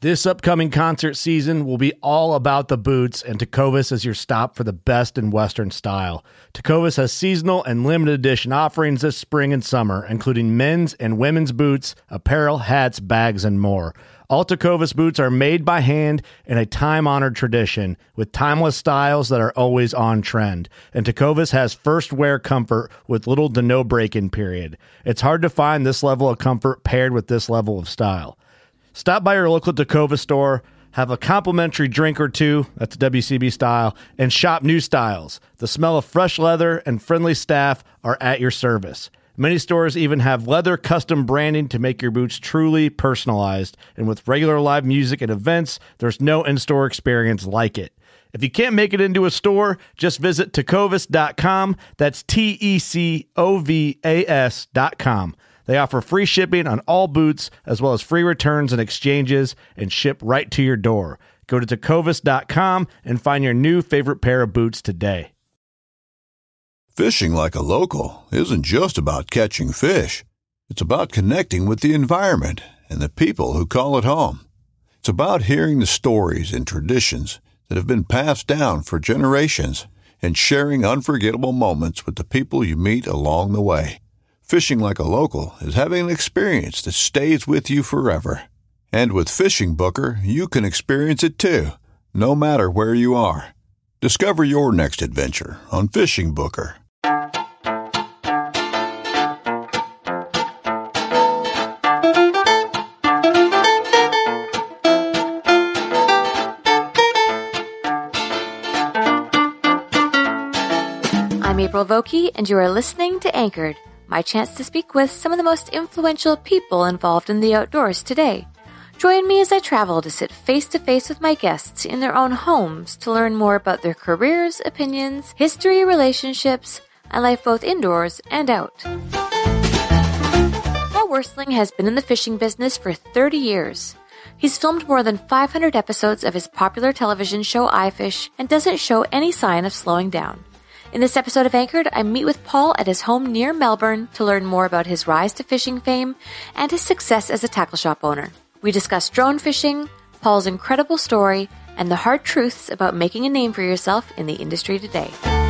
This upcoming concert season will be all about the boots, and Tecovas is your stop for the best in Western style. Tecovas has seasonal and limited edition offerings this spring and summer, including men's and women's boots, apparel, hats, bags, and more. All Tecovas boots are made by hand in a time-honored tradition with timeless styles that are always on trend. And Tecovas has first wear comfort with little to no break-in period. It's hard to find this level of comfort paired with this level of style. Stop by your local Tecovas store, have a complimentary drink or two, that's WCB style, and shop new styles. The smell of fresh leather and friendly staff are at your service. Many stores even have leather custom branding to make your boots truly personalized. And with regular live music and events, there's no in-store experience like it. If you can't make it into a store, just visit tecovas.com. That's TECOVAS.com. They offer free shipping on all boots, as well as free returns and exchanges, and ship right to your door. Go to tecovas.com and find your new favorite pair of boots today. Fishing like a local isn't just about catching fish. It's about connecting with the environment and the people who call it home. It's about hearing the stories and traditions that have been passed down for generations and sharing unforgettable moments with the people you meet along the way. Fishing like a local is having an experience that stays with you forever. And with Fishing Booker, you can experience it too, no matter where you are. Discover your next adventure on Fishing Booker. I'm April Vokey, and you are listening to Anchored, my chance to speak with some of the most influential people involved in the outdoors today. Join me as I travel to sit face-to-face with my guests in their own homes to learn more about their careers, opinions, history, relationships, and life both indoors and out. Paul Worsling has been in the fishing business for 30 years. He's filmed more than 500 episodes of his popular television show iFish and doesn't show any sign of slowing down. In this episode of Anchored, I meet with Paul at his home near Melbourne to learn more about his rise to fishing fame and his success as a tackle shop owner. We discuss drone fishing, Paul's incredible story, and the hard truths about making a name for yourself in the industry today.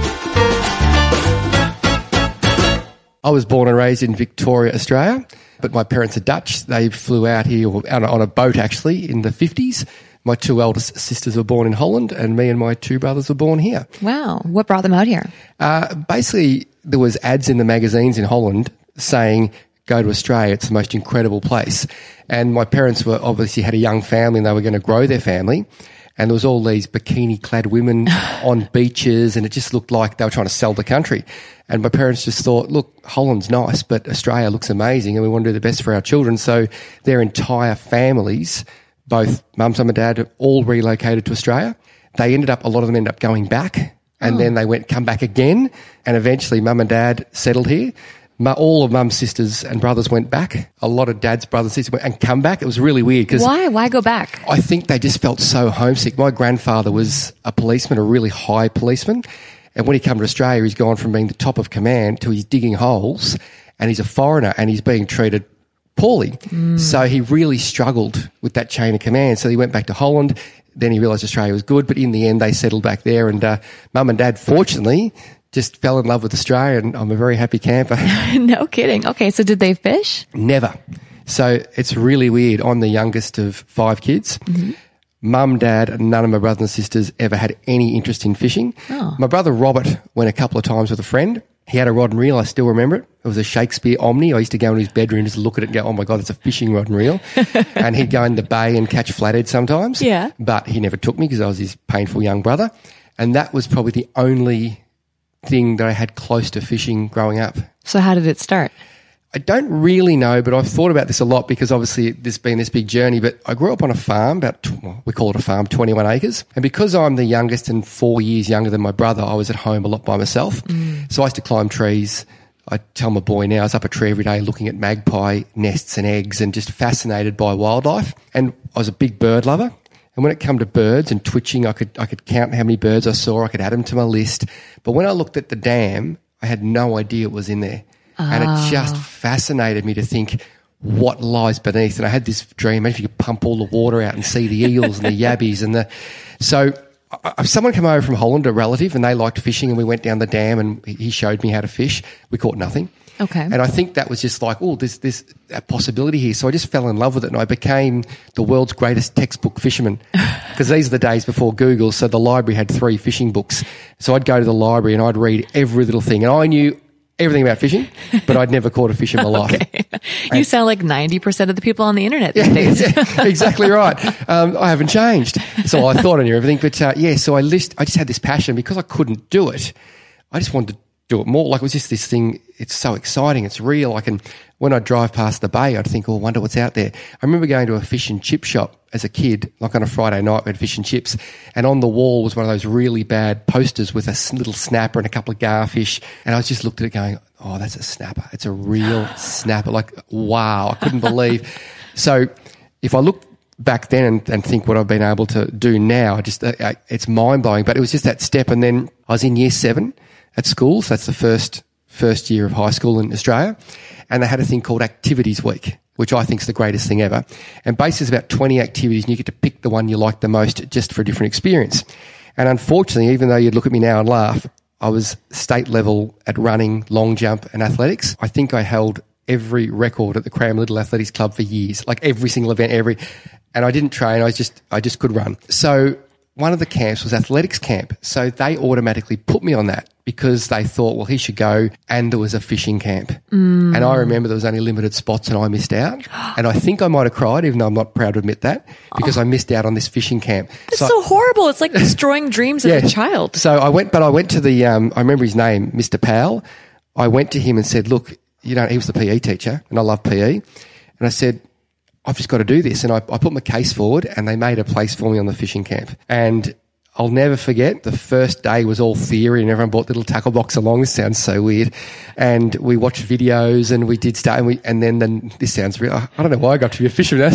I was born and raised in Victoria, Australia, but my parents are Dutch. They flew out here on a boat, actually, in the 50s. My two eldest sisters were born in Holland, and me and my two brothers were born here. Wow. What brought them out here? Basically, there was ads in the magazines in Holland saying, go to Australia, it's the most incredible place. And my parents were obviously had a young family and they were going to grow their family. And there was all these bikini-clad women on beaches, and it just looked like they were trying to sell the country. And my parents just thought, look, Holland's nice, but Australia looks amazing, and we want to do the best for our children. So their entire families, both mum and dad, all relocated to Australia. A lot of them ended up going back, and then they come back again, and eventually mum and dad settled here. All of mum's sisters and brothers went back. A lot of dad's brothers and sisters went and come back. It was really weird. Why? Why go back? I think they just felt so homesick. My grandfather was a policeman, a really high policeman, and when he came to Australia, he's gone from being the top of command to he's digging holes, and he's a foreigner, and he's being treated poorly. So he really struggled with that chain of command. So he went back to Holland. Then he realised Australia was good, but in the end they settled back there. And mum and dad, fortunately, just fell in love with Australia, and I'm a very happy camper. No kidding. Okay, so did they fish? Never. So it's really weird. I'm the youngest of 5 kids. Mm-hmm. Mum, dad, and none of my brothers and sisters ever had any interest in fishing. Oh. My brother Robert went a couple of times with a friend. He had a rod and reel. I still remember it. It was a Shakespeare Omni. I used to go in his bedroom, just look at it and go, oh, my God, it's a fishing rod and reel. And he'd go in the bay and catch flathead sometimes. Yeah. But he never took me because I was his painful young brother. And that was probably the only thing that I had close to fishing growing up. So how did it start? I don't really know, but I've thought about this a lot because obviously there's been this big journey. But I grew up on a farm, we call it a farm, 21 acres. And because I'm the youngest and 4 years younger than my brother, I was at home a lot by myself. So I used to climb trees. I tell my boy now, I was up a tree every day looking at magpie nests and eggs and just fascinated by wildlife. And I was a big bird lover. And when it came to birds and twitching, I could count how many birds I saw. I could add them to my list. But when I looked at the dam, I had no idea it was in there. And it just fascinated me to think, what lies beneath. And I had this dream, imagine if you could pump all the water out and see the eels and the yabbies so someone came over from Holland, a relative, and they liked fishing, and we went down the dam and he showed me how to fish. We caught nothing. Okay. And I think that was just like, oh, there's a possibility here. So I just fell in love with it, and I became the world's greatest textbook fisherman, because these are the days before Google. So the library had 3 fishing books. So I'd go to the library and I'd read every little thing, and I knew everything about fishing, but I'd never caught a fish in my life. You sound like 90% of the people on the internet these days. Yeah, exactly right. I haven't changed. So I thought I knew everything. But so I just had this passion because I couldn't do it. I just wanted to do it more. Like, it was just this thing. It's so exciting. It's real. When I drive past the bay, I'd think, oh, I wonder what's out there. I remember going to a fish and chip shop as a kid, like on a Friday night, we had fish and chips. And on the wall was one of those really bad posters with a little snapper and a couple of garfish. And I just looked at it going, oh, that's a snapper. It's a real snapper. Like, wow, I couldn't believe. So if I look back then and think what I've been able to do now, it's mind-blowing. But it was just that step. And then I was in year 7 at school. So that's the first year of high school in Australia. And they had a thing called Activities Week, which I think is the greatest thing ever. And basically it's about 20 activities, and you get to pick the one you like the most just for a different experience. And unfortunately, even though you'd look at me now and laugh, I was state level at running, long jump and athletics. I think I held every record at the Cram Little Athletics Club for years, like every single event, and I didn't train. I just could run. So one of the camps was athletics camp. So they automatically put me on that because they thought, well, he should go. And there was a fishing camp. And I remember there was only limited spots and I missed out. And I think I might have cried, even though I'm not proud to admit that, because I missed out on this fishing camp. It's so horrible. It's like destroying dreams as a child. So I went to the, I remember his name, Mr. Powell. I went to him and said, look, he was the PE teacher and I love PE. And I said, I've just got to do this. And I put my case forward and they made a place for me on the fishing camp. And I'll never forget, the first day was all theory and everyone brought little tackle box along. This sounds so weird. And we watched videos and we did stuff. And then this sounds real. I don't know why I got to be a fisherman.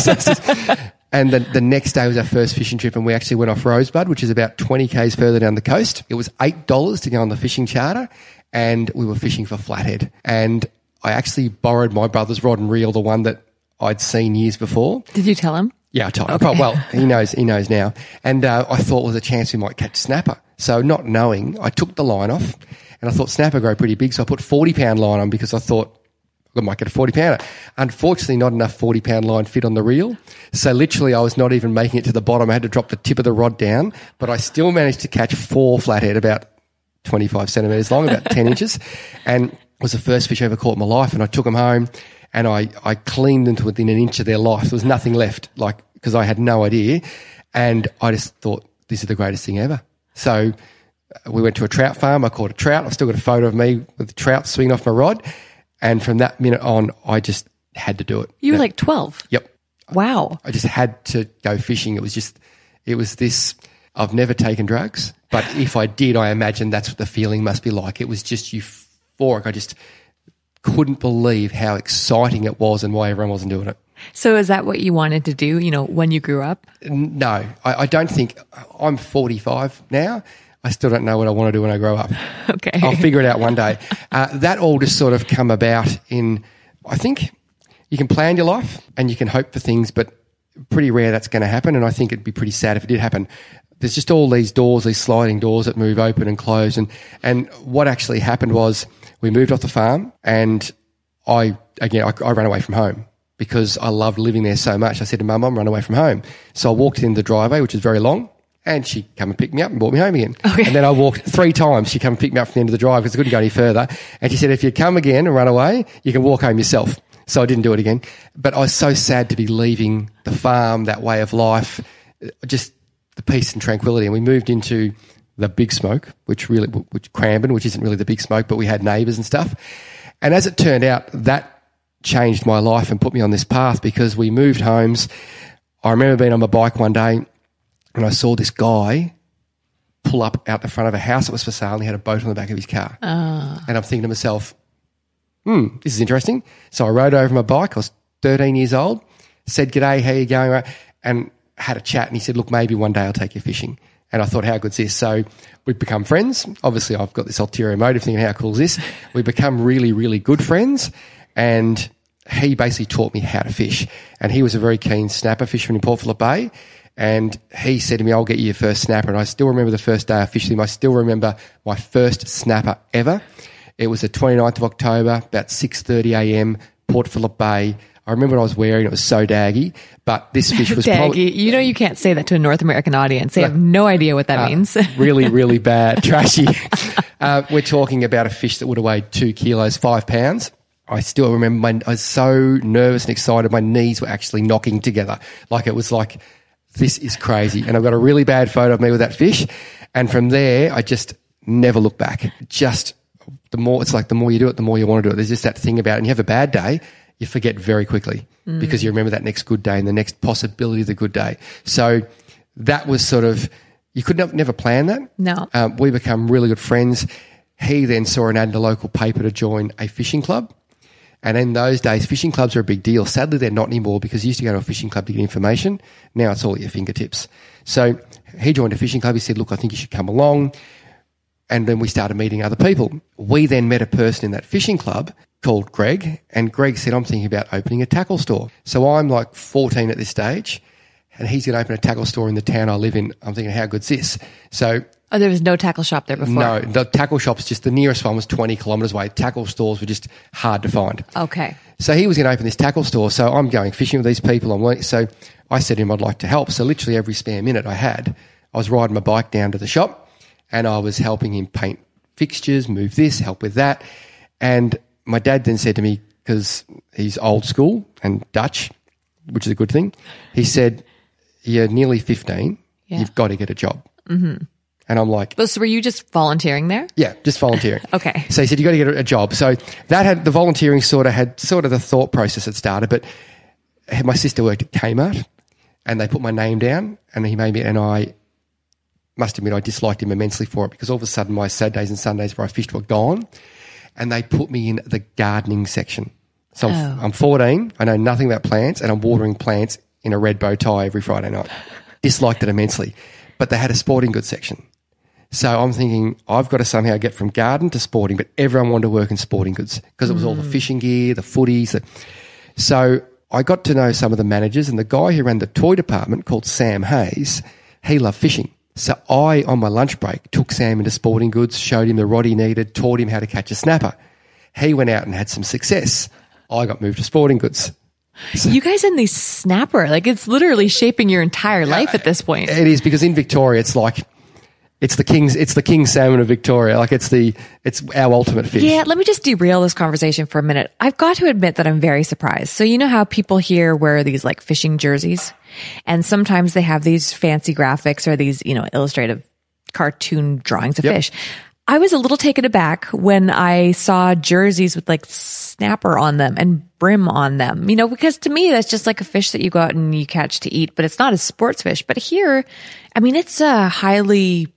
And the next day was our first fishing trip, and we actually went off Rosebud, which is about 20 k's further down the coast. It was $8 to go on the fishing charter, and we were fishing for flathead. And I actually borrowed my brother's rod and reel, the one that I'd seen years before. Did you tell him? Yeah, I told him. Okay. Well, he knows now. And I thought there was a chance we might catch snapper. So not knowing, I took the line off, and I thought snapper grow pretty big, so I put 40-pound line on because I thought I might get a 40-pounder. Unfortunately, not enough 40-pound line fit on the reel. So literally I was not even making it to the bottom. I had to drop the tip of the rod down, but I still managed to catch 4 flathead about 25 centimetres long, about 10 inches. And it was the first fish I ever caught in my life. And I took them home and I cleaned them to within an inch of their life. There was nothing left, because I had no idea. And I just thought, this is the greatest thing ever. So we went to a trout farm. I caught a trout. I've still got a photo of me with the trout swinging off my rod. And from that minute on, I just had to do it. You were like 12? Yep. Wow. I just had to go fishing. It was this, I've never taken drugs, but if I did, I imagine that's what the feeling must be like. It was just euphoric. I just couldn't believe how exciting it was and why everyone wasn't doing it. So is that what you wanted to do, when you grew up? No, I don't think. I'm 45 now. I still don't know what I want to do when I grow up. Okay. I'll figure it out one day. That all just sort of come about I think you can plan your life and you can hope for things, but pretty rare that's going to happen. And I think it'd be pretty sad if it did happen. There's just all these doors, these sliding doors that move open and close. And what actually happened was we moved off the farm and I ran away from home because I loved living there so much. I said to Mum, I'm run away from home. So I walked in the driveway, which is very long. And she come and picked me up and brought me home again. Okay. And then I walked 3 times. She come and picked me up from the end of the drive because I couldn't go any further. And she said, if you come again and run away, you can walk home yourself. So I didn't do it again. But I was so sad to be leaving the farm, that way of life, just the peace and tranquility. And we moved into the Big Smoke, which Cranbourne, which isn't really the Big Smoke, but we had neighbours and stuff. And as it turned out, that changed my life and put me on this path because we moved homes. I remember being on my bike one day, and I saw this guy pull up out the front of a house that was for sale and he had a boat on the back of his car. And I'm thinking to myself, this is interesting. So I rode over my bike. I was 13 years old, said, g'day, how you going? And had a chat and he said, look, maybe one day I'll take you fishing. And I thought, how good's this? So we've become friends. Obviously, I've got this ulterior motive thinking, how cool is this? We've become really, really good friends. And he basically taught me how to fish. And he was a very keen snapper fisherman in Port Phillip Bay. And he said to me, I'll get you your first snapper. And I still remember the first day I fished him. I still remember my first snapper ever. It was the 29th of October, about 6:30 a.m., Port Phillip Bay. I remember what I was wearing. It was so daggy. But this fish was daggy. You know you can't say that to a North American audience. They have no idea what that means. Really, really bad. Trashy. We're talking about a fish that would have weighed 2 kilos, 5 pounds. I still remember I was so nervous and excited. My knees were actually knocking together. Like it was like, this is crazy. And I've got a really bad photo of me with that fish. And from there, I just never look back. Just the more you do it, the more you want to do it. There's just that thing about it. And you have a bad day, you forget very quickly because you remember that next good day and the next possibility of the good day. So that was sort of, you could never plan that. No. We become really good friends. He then saw an ad in the local paper to join a fishing club. And in those days, fishing clubs are a big deal. Sadly, they're not anymore because you used to go to a fishing club to get information. Now it's all at your fingertips. So he joined a fishing club. He said, look, I think you should come along. And then we started meeting other people. We then met a person in that fishing club called Greg. And Greg said, I'm thinking about opening a tackle store. So I'm like 14 at this stage. And he's going to open a tackle store in the town I live in. I'm thinking, how good's this? So... Oh, there was no tackle shop there before? No, the tackle shops, just the nearest one was 20 kilometres away. Tackle stores were just hard to find. Okay. So he was going to open this tackle store. So I'm going fishing with these people. So I said to him I'd like to help. So literally every spare minute I was riding my bike down to the shop and I was helping him paint fixtures, move this, help with that. And my dad then said to me, because he's old school and Dutch, which is a good thing, he said, you're nearly 15. Yeah. You've got to get a job. Mm-hmm. And I'm like... So were you just volunteering there? Yeah, just volunteering. Okay. So he said, you got to get a job. So that had the volunteering sort of the thought process had started. But my sister worked at Kmart and they put my name down and he made me... And I must admit I disliked him immensely for it because all of a sudden my Saturdays and Sundays where I fished were gone and they put me in the gardening section. So I'm 14, I know nothing about plants and I'm watering plants in a red bow tie every Friday night. Disliked it immensely. But they had a sporting goods section. So I'm thinking I've got to somehow get from garden to sporting, but everyone wanted to work in sporting goods because it was all the fishing gear, the footies. So I got to know some of the managers and the guy who ran the toy department called Sam Hayes, he loved fishing. So I, on my lunch break, took Sam into sporting goods, showed him the rod he needed, taught him how to catch a snapper. He went out and had some success. I got moved to sporting goods. So, you guys in the snapper, like it's literally shaping your entire life at this point. It is because in Victoria, it's like... It's the king salmon of Victoria. Like it's our ultimate fish. Yeah, let me just derail this conversation for a minute. I've got to admit that I'm very surprised. So you know how people here wear these like fishing jerseys and sometimes they have these fancy graphics or these, illustrative cartoon drawings of fish. I was a little taken aback when I saw jerseys with like snapper on them and brim on them, because to me that's just like a fish that you go out and you catch to eat, but it's not a sports fish. But here, it's a highly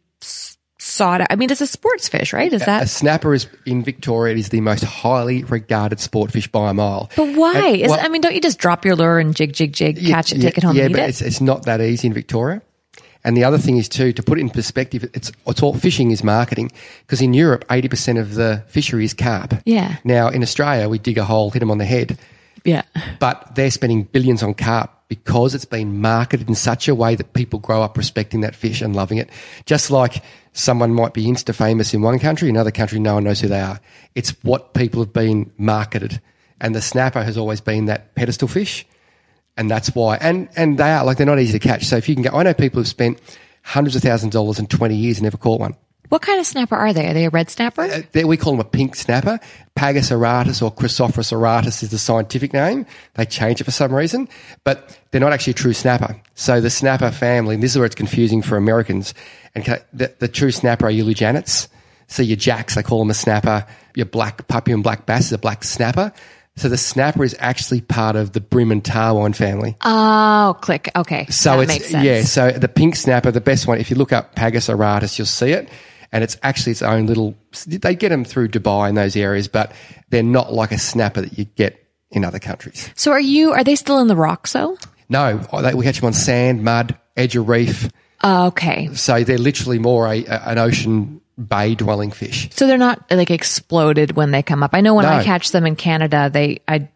it's a sports fish, right? Is that a snapper is in Victoria? It is the most highly regarded sport fish by a mile. But why? Don't you just drop your lure and jig, catch it, take it home, and eat it? Yeah, but it's not that easy in Victoria. And the other thing is too, to put it in perspective, it's all fishing is marketing because in Europe, 80% of the fishery is carp. Yeah. Now in Australia, we dig a hole, hit them on the head. Yeah. But they're spending billions on carp because it's been marketed in such a way that people grow up respecting that fish and loving it. Just like someone might be Insta famous in one country, in another country, no one knows who they are. It's what people have been marketed. And the snapper has always been that pedestal fish. And that's why. And they are, they're not easy to catch. So if you can I know people who've spent hundreds of thousands of dollars in 20 years and never caught one. What kind of snapper are they? Are they a red snapper? We call them a pink snapper. Pagus auratus or Chrysophorus auratus is the scientific name. They change it for some reason, but they're not actually a true snapper. So the snapper family, and this is where it's confusing for Americans, and the true snapper are your Lujanets. So your jacks, they call them a snapper. Your black puppy and black bass is a black snapper. So the snapper is actually part of the brim and tarwine family. Oh, click. Okay. So that makes sense. Yeah, so the pink snapper, the best one, if you look up Pagus auratus, you'll see it. And it's actually its own little, they get them through Dubai and those areas, but they're not like a snapper that you get in other countries. So are they still in the rocks though? No, we catch them on sand, mud, edge of reef. Okay. So they're literally more an ocean bay dwelling fish. So they're not like exploded when they come up. I know when I catch them in Canada, I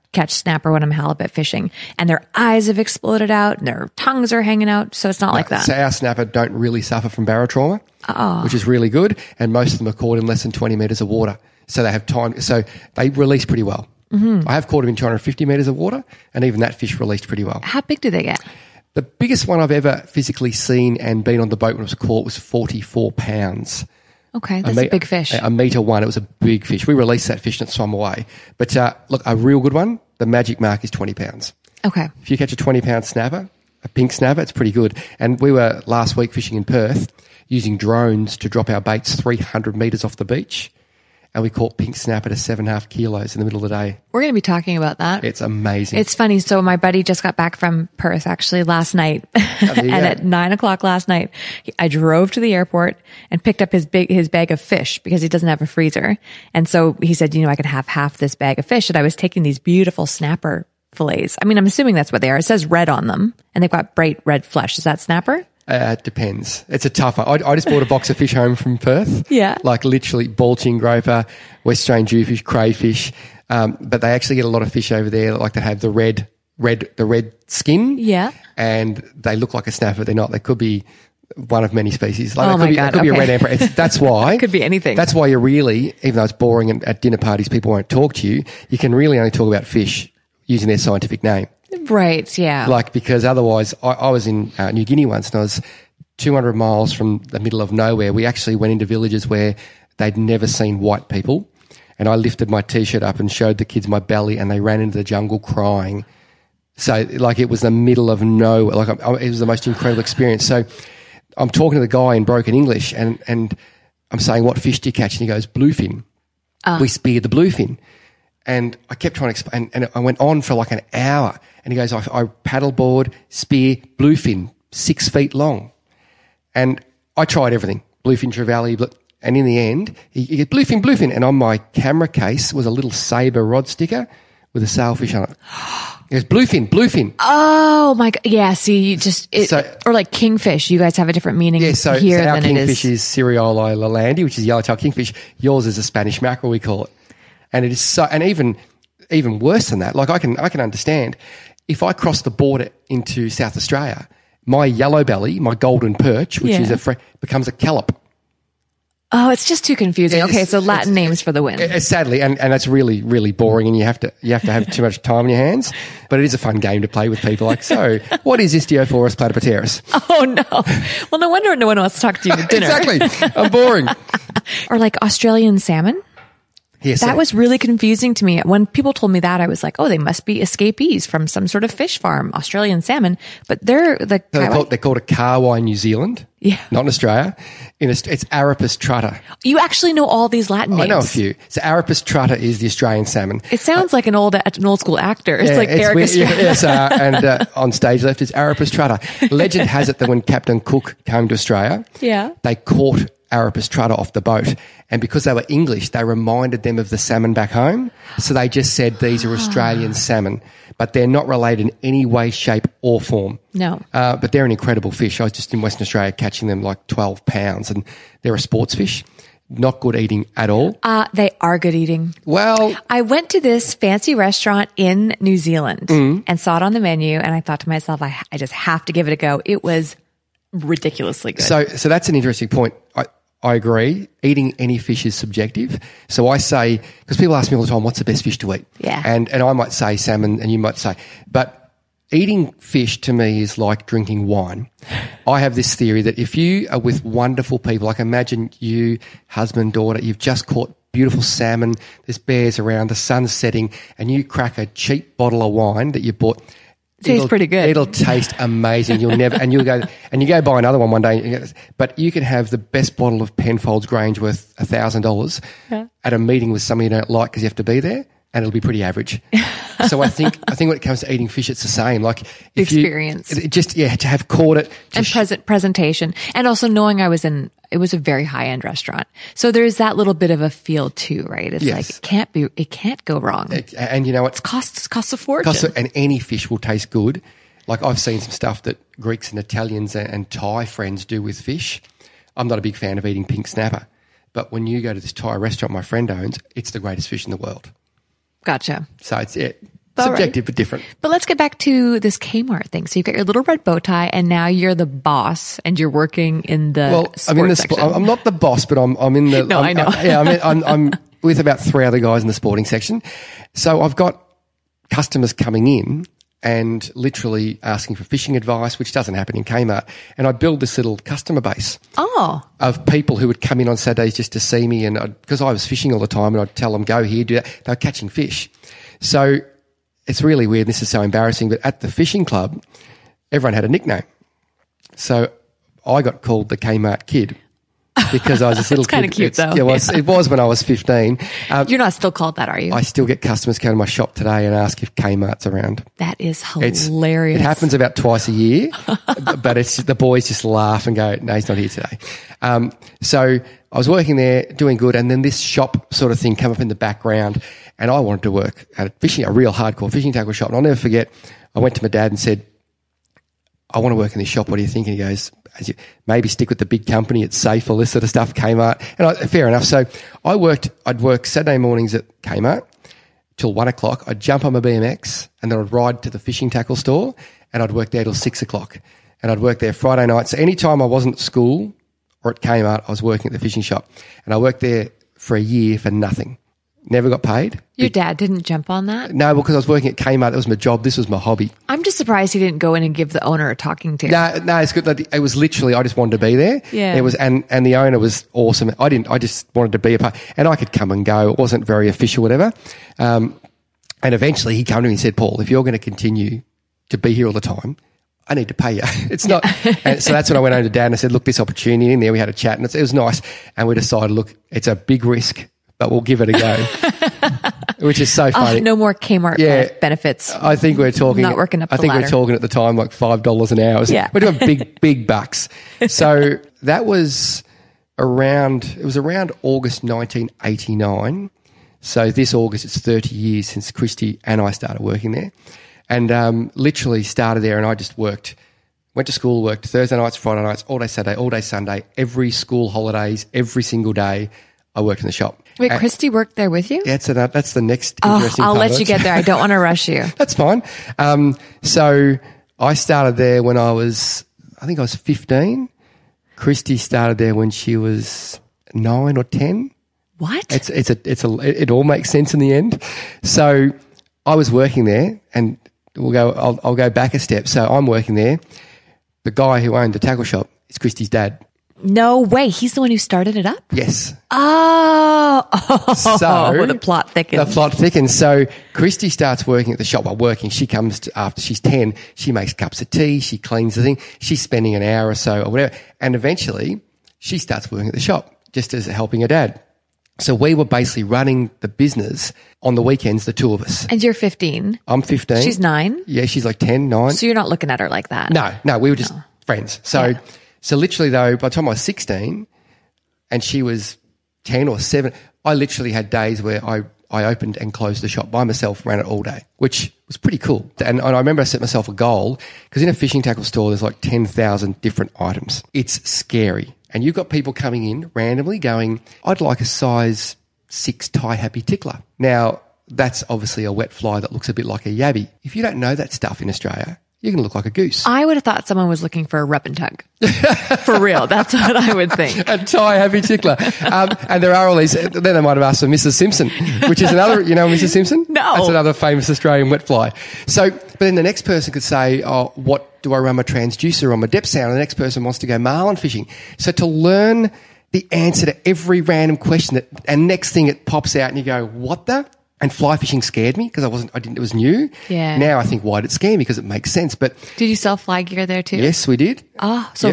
catch snapper when I'm halibut fishing, and their eyes have exploded out and their tongues are hanging out. So it's not like that. So our snapper don't really suffer from barrel trauma, which is really good. And most of them are caught in less than 20 metres of water. So they have time. So they release pretty well. Mm-hmm. I have caught them in 250 metres of water, and even that fish released pretty well. How big do they get? The biggest one I've ever physically seen and been on the boat when it was caught was 44 pounds. Okay, that's a big fish. A metre one. It was a big fish. We released that fish and it swam away. But look, a real good one, the magic mark is 20 pounds. Okay. If you catch a 20-pound snapper, a pink snapper, it's pretty good. And we were last week fishing in Perth using drones to drop our baits 300 metres off the beach. And we caught pink snapper to 7.5 kilos in the middle of the day. We're going to be talking about that. It's amazing. It's funny. So my buddy just got back from Perth actually last night. And at 9:00 last night, I drove to the airport and picked up his bag of fish because he doesn't have a freezer. And so he said, I could have half this bag of fish. And I was taking these beautiful snapper fillets. I mean, I'm assuming that's what they are. It says red on them and they've got bright red flesh. Is that snapper? It depends. It's a tough one. I just bought a box of fish home from Perth. Yeah. Like literally balching groper, West Australian jewfish, crayfish. But they actually get a lot of fish over there like that have the red skin. Yeah. And they look like a snapper. They're not. They could be one of many species. Like oh my God. It could be a red emperor. That's why. Could be anything. That's why you're really, even though it's boring and at dinner parties people won't talk to you, you can really only talk about fish using their scientific name. Right, yeah. Like, because otherwise, I was in New Guinea once and I was 200 miles from the middle of nowhere. We actually went into villages where they'd never seen white people. And I lifted my T-shirt up and showed the kids my belly and they ran into the jungle crying. So, like, it was the middle of nowhere. Like, it was the most incredible experience. So I'm talking to the guy in broken English and I'm saying, what fish do you catch? And he goes, bluefin. We speared the bluefin. And I kept trying to explain, and I went on for like an hour. And he goes, I paddleboard, spear, bluefin, 6 feet long. And I tried everything, bluefin trevally, and in the end, he goes, bluefin. And on my camera case was a little sabre rod sticker with a sailfish on it. He goes, bluefin. Oh my God. Yeah, see, or like kingfish. You guys have a different meaning here so than it is. Our kingfish is Cereoli lalandi, which is yellowtail kingfish. Yours is a Spanish mackerel, we call it. And it is so, and even worse than that, like I can understand if I cross the border into South Australia, my yellow belly, my golden perch, which is becomes a callop. Oh, it's just too confusing. Okay, so Latin names for the win. Sadly, and that's really, really boring, and you have to have too much time on your hands. But it is a fun game to play with people. Like, so what is Istiophorus platypterus? Oh no! Well, no wonder no one wants to talk to you at dinner. Exactly, I'm boring. Or like Australian salmon. Yes, that was really confusing to me. When people told me that, I was like, oh, they must be escapees from some sort of fish farm, Australian salmon. But they're called a Kawai in New Zealand. Yeah. Not in Australia. It's Arapus trutta. You actually know all these Latin names. I know a few. So Arapus trutta is the Australian salmon. It sounds like an old school actor. It's like Eric Estrada. Yes, and on stage left is Arapus trutta. Legend has it that when Captain Cook came to Australia, they caught Arapus trutta off the boat. And because they were English, they reminded them of the salmon back home. So they just said, these are Australian salmon. But they're not related in any way, shape or form. No. But they're an incredible fish. I was just in Western Australia catching them like 12 pounds. And they're a sports fish. Not good eating at all. They are good eating. Well, I went to this fancy restaurant in New Zealand and saw it on the menu. And I thought to myself, I just have to give it a go. It was ridiculously good. So that's an interesting point. I agree. Eating any fish is subjective. So I say, because people ask me all the time, what's the best fish to eat? Yeah. And I might say salmon and you might say, but eating fish to me is like drinking wine. I have this theory that if you are with wonderful people, like imagine you, husband, daughter, you've just caught beautiful salmon, there's bears around, the sun's setting, and you crack a cheap bottle of wine that you bought. Tastes pretty good. It'll taste amazing. You'll go buy another one day. But you can have the best bottle of Penfolds Grange worth $1,000 at a meeting with somebody you don't like because you have to be there, and it'll be pretty average. So I think when it comes to eating fish, it's the same. Like the experience, to have caught it and presentation, and also knowing it was a very high end restaurant. So there's that little bit of a feel too, right? It's like it can't go wrong. And you know what? It costs a fortune. And any fish will taste good. Like I've seen some stuff that Greeks and Italians and Thai friends do with fish. I'm not a big fan of eating pink snapper, but when you go to this Thai restaurant my friend owns, it's the greatest fish in the world. Gotcha. So Subjective, but different. But let's get back to this Kmart thing. So you've got your little red bow tie, and now you're the boss, and you're working in the sports section. I'm not the boss, but I'm in the. No, I know. I'm with about 3 other guys in the sporting section. So I've got customers coming in and literally asking for fishing advice, which doesn't happen in Kmart. And I build this little customer base of people who would come in on Saturdays just to see me, and because I was fishing all the time, and I'd tell them, go here, do that. They were catching fish. So it's really weird. This is so embarrassing, but at the fishing club, everyone had a nickname. So I got called the Kmart Kid because I was this little kid. Kind of cute, though. It was when I was 15. You're not still called that, are you? I still get customers come to my shop today and ask if Kmart's around. That is hilarious. It happens about twice a year, but the boys just laugh and go, no, he's not here today. So I was working there, doing good, and then this shop sort of thing came up in the background, and I wanted to work at a real hardcore fishing tackle shop. And I'll never forget, I went to my dad and said, I want to work in this shop. What do you think? And he goes, maybe stick with the big company. It's safe, all this sort of stuff, Kmart. And fair enough. So I'd work Saturday mornings at Kmart till 1 o'clock. I'd jump on my BMX and then I'd ride to the fishing tackle store and I'd work there till 6 o'clock. And I'd work there Friday night. So any time I wasn't at school or at Kmart, I was working at the fishing shop. And I worked there for a year for nothing. Never got paid. Your dad didn't jump on that? No, because I was working at Kmart. That was my job. This was my hobby. I'm just surprised he didn't go in and give the owner a talking to. No, it's good. It was literally, I just wanted to be there. Yeah. It was, and the owner was awesome. I just wanted to be a part, and I could come and go. It wasn't very official, whatever. And eventually he came to me and said, Paul, if you're going to continue to be here all the time, I need to pay you. It's not. And so that's when I went home to Dad and I said, look, this opportunity in there, we had a chat and it was nice. And we decided, look, it's a big risk, but we'll give it a go, which is so funny. No more Kmart benefits. I think we're talking. Not working up the ladder. We're talking at the time like $5 an hour. Yeah. We're doing big bucks. So that was around August 1989. So this August, it's 30 years since Christy and I started working there. And literally started there and I just went to school, worked Thursday nights, Friday nights, all day Saturday, all day Sunday, every school holidays, every single day I worked in the shop. Wait, Christy worked there with you? Yeah, that's the next interesting I'll part let you get there. I don't want to rush you. That's fine. So I started there when I was 15. Christy started there when she was 9 or 10. What? It all makes sense in the end. So I was working there and I'll go back a step. So I'm working there. The guy who owned the tackle shop is Christy's dad. No way. He's the one who started it up? Yes. Oh. So the plot thickens. The plot thickens. So Christy starts working at the shop. While working, she comes after she's 10. She makes cups of tea. She cleans the thing. She's spending an hour or so or whatever. And eventually she starts working at the shop just as helping her dad. So we were basically running the business on the weekends, the two of us. And you're 15. I'm 15. She's 9. Yeah, she's like 10, 9. So you're not looking at her like that. No, we were just friends. So literally though, by the time I was 16 and she was 10 or 7, I literally had days where I opened and closed the shop by myself, ran it all day, which was pretty cool. And I remember I set myself a goal because in a fishing tackle store, there's like 10,000 different items. It's scary. And you've got people coming in randomly going, I'd like a size 6 tie happy tickler. Now, that's obviously a wet fly that looks a bit like a yabby. If you don't know that stuff in Australia, you're going to look like a goose. I would have thought someone was looking for a rub and tug. For real. That's what I would think. A tie happy tickler. And there are all these, then they might have asked for Mrs. Simpson, which is another, you know Mrs. Simpson? No. That's another famous Australian wet fly. So, but then the next person could say, oh, what do I run my transducer on my depth sound? And the next person wants to go marlin fishing. So to learn the answer to every random question and next thing it pops out and you go, what the? And fly fishing scared me because it was new. Yeah. Now I think, why did it scare me? Because it makes sense. But did you sell fly gear there too? yes, we did. Oh, so Yep.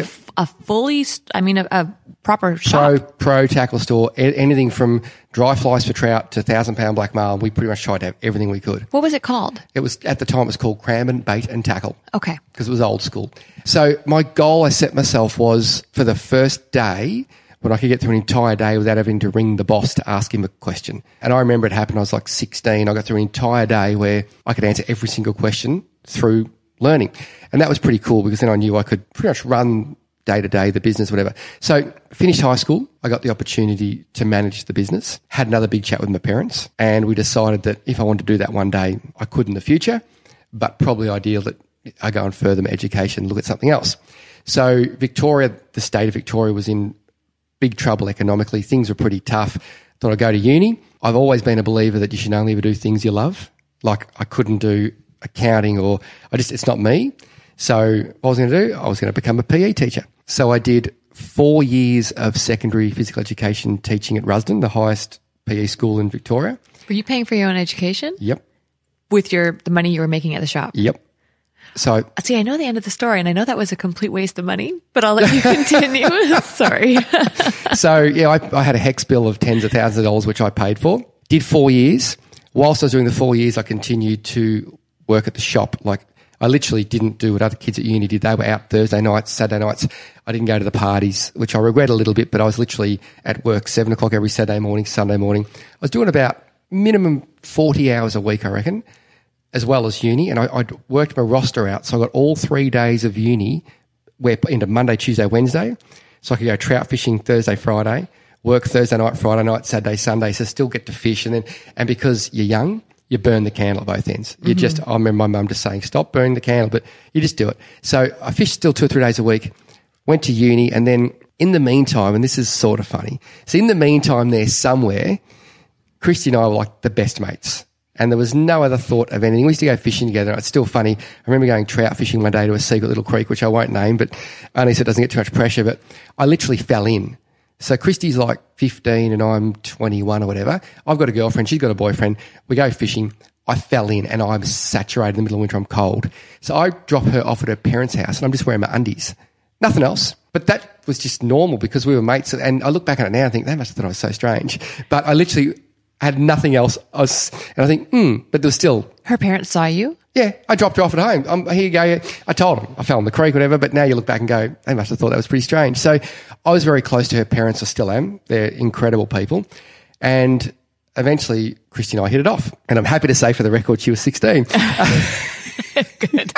a proper shop. Pro tackle store, anything from dry flies for trout to 1,000-pound black marlin. We pretty much tried to have everything we could. What was it called? It was, at the time, it was called Cranbourne Bait and Tackle. Okay. Because it was old school. So my goal I set myself was for the first day when I could get through an entire day without having to ring the boss to ask him a question. And I remember it happened, I was like 16. I got through an entire day where I could answer every single question through learning. And that was pretty cool because then I knew I could pretty much run day-to-day, the business, whatever. So finished high school. I got the opportunity to manage the business, had another big chat with my parents, and we decided that if I wanted to do that one day, I could in the future, but probably ideal that I go and further my education, look at something else. So Victoria, the state of Victoria was in big trouble economically. Things were pretty tough. Thought I'd go to uni. I've always been a believer that you should only ever do things you love. Like I couldn't do accounting it's not me. So what I was going to do, I was going to become a PE teacher. So I did 4 years of secondary physical education teaching at Rusden, the highest PE school in Victoria. Were you paying for your own education? Yep. With the money you were making at the shop? Yep. So see, I know the end of the story, and I know that was a complete waste of money, but I'll let you continue. Sorry. So yeah, I had a HECS bill of tens of thousands of dollars, which I paid for. Did 4 years. Whilst I was doing the 4 years, I continued to work at the shop. Like I literally didn't do what other kids at uni did. They were out Thursday nights, Saturday nights. I didn't go to the parties, which I regret a little bit, but I was literally at work 7 o'clock every Saturday morning, Sunday morning. I was doing about minimum 40 hours a week, I reckon, as well as uni. And I worked my roster out. So I got all 3 days of uni into Monday, Tuesday, Wednesday. So I could go trout fishing Thursday, Friday, work Thursday night, Friday night, Saturday, Sunday. So still get to fish. And because you're young, you burn the candle at both ends. I remember my mum just saying, stop burning the candle, but you just do it. So I fished still 2 or 3 days a week, went to uni, and then in the meantime, and this is sort of funny, so in the meantime there somewhere, Christy and I were like the best mates, and there was no other thought of anything. We used to go fishing together. It's still funny. I remember going trout fishing one day to a secret little creek, which I won't name, but only so it doesn't get too much pressure, but I literally fell in. So Christy's like 15 and I'm 21 or whatever. I've got a girlfriend. She's got a boyfriend. We go fishing. I fell in and I'm saturated in the middle of winter. I'm cold. So I drop her off at her parents' house and I'm just wearing my undies. Nothing else. But that was just normal because we were mates. And I look back at it now and think, they must have thought I was so strange. But I literally had nothing else. And I think, but there was still... Her parents saw you? Yeah, I dropped her off at home. Here you go. I told them I fell in the creek, whatever, but now you look back and go, they must have thought that was pretty strange. So I was very close to her parents. I still am. They're incredible people. And eventually, Christy and I hit it off. And I'm happy to say for the record, she was 16. Good.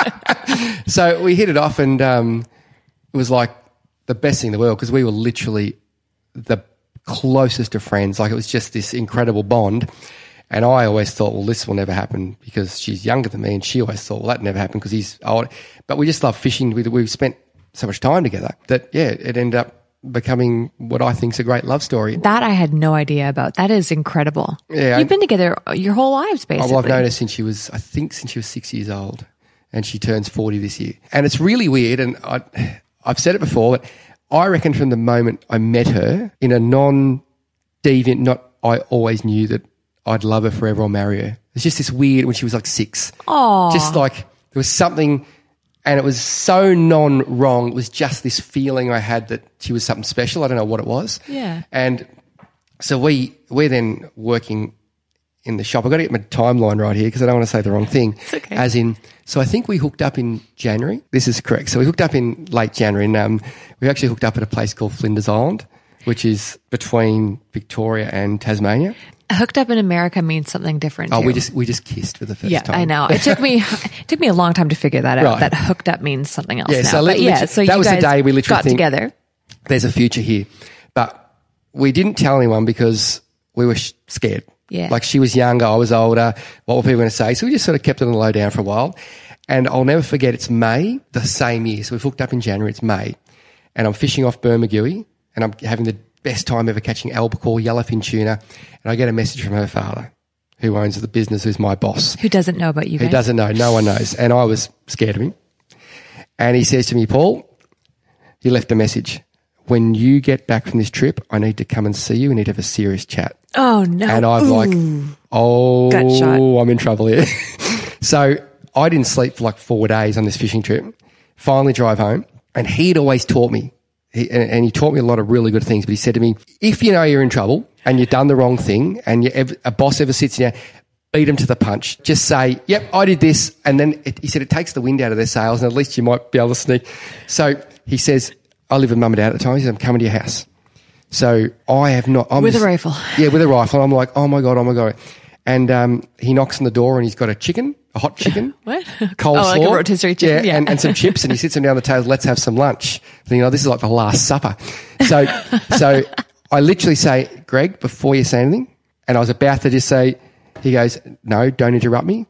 So we hit it off and it was like the best thing in the world because we were literally the closest of friends. Like it was just this incredible bond. And I always thought, well, this will never happen because she's younger than me. And she always thought, well, that never happened because he's old. But we just love fishing. We spent so much time together that, yeah, it ended up becoming what I think is a great love story. That I had no idea about. That is incredible. Yeah, You've been together your whole lives, basically. Well, I've known her since she was 6 years old. And she turns 40 this year. And it's really weird. And I've said it before, but I reckon from the moment I met her in a non-deviant, I always knew that I'd love her forever or marry her. It's just this weird when she was like 6. Aww. Just like there was something, and it was so non-wrong. It was just this feeling I had that she was something special. I don't know what it was. Yeah. And so we're then working in the shop. I've got to get my timeline right here because I don't want to say the wrong thing. It's okay. As in, so I think we hooked up in January. This is correct. So we hooked up in late January, and we actually hooked up at a place called Flinders Island, which is between Victoria and Tasmania. Hooked up in America means something different. Oh, too. we just kissed for the first time. Yeah, I know. It took me a long time to figure that out. Right. That hooked up means something else. Yeah, now. so so that you was guys the day we literally got think, together. There's a future here, but we didn't tell anyone because we were scared. Yeah. Like she was younger, I was older. What were people going to say? So we just sort of kept it on the low down for a while. And I'll never forget, it's May the same year. So we've hooked up in January. It's May, and I'm fishing off Bermagui, and I'm having the best time ever catching albacore, yellowfin tuna, and I get a message from her father, who owns the business, who's my boss. Who doesn't know about you guys? Who doesn't know. No one knows. And I was scared of him. And he says to me, Paul, he left a message. When you get back from this trip, I need to come and see you. We need to have a serious chat. Oh, no. And I'm like, Gut shot. I'm in trouble here. So I didn't sleep for like 4 days on this fishing trip. Finally drive home. And he'd always taught me, and he taught me a lot of really good things, but he said to me, if you know you're in trouble and you've done the wrong thing and a boss ever sits down, beat them to the punch. Just say, yep, I did this. And then he said it takes the wind out of their sails and at least you might be able to sneak. So he says, I live with mum and dad at the time. He said, I'm coming to your house. So I have not... With a rifle. Yeah, with a rifle. I'm like, oh my God. And he knocks on the door and he's got a chicken a hot chicken. What? Coleslaw. Oh, like a rotisserie chicken? Yeah. And some chips, and he sits them down the table, let's have some lunch. Thinking, this is like the Last Supper. So I literally say, Greg, before you say anything, and I was about to just say, he goes, no, don't interrupt me.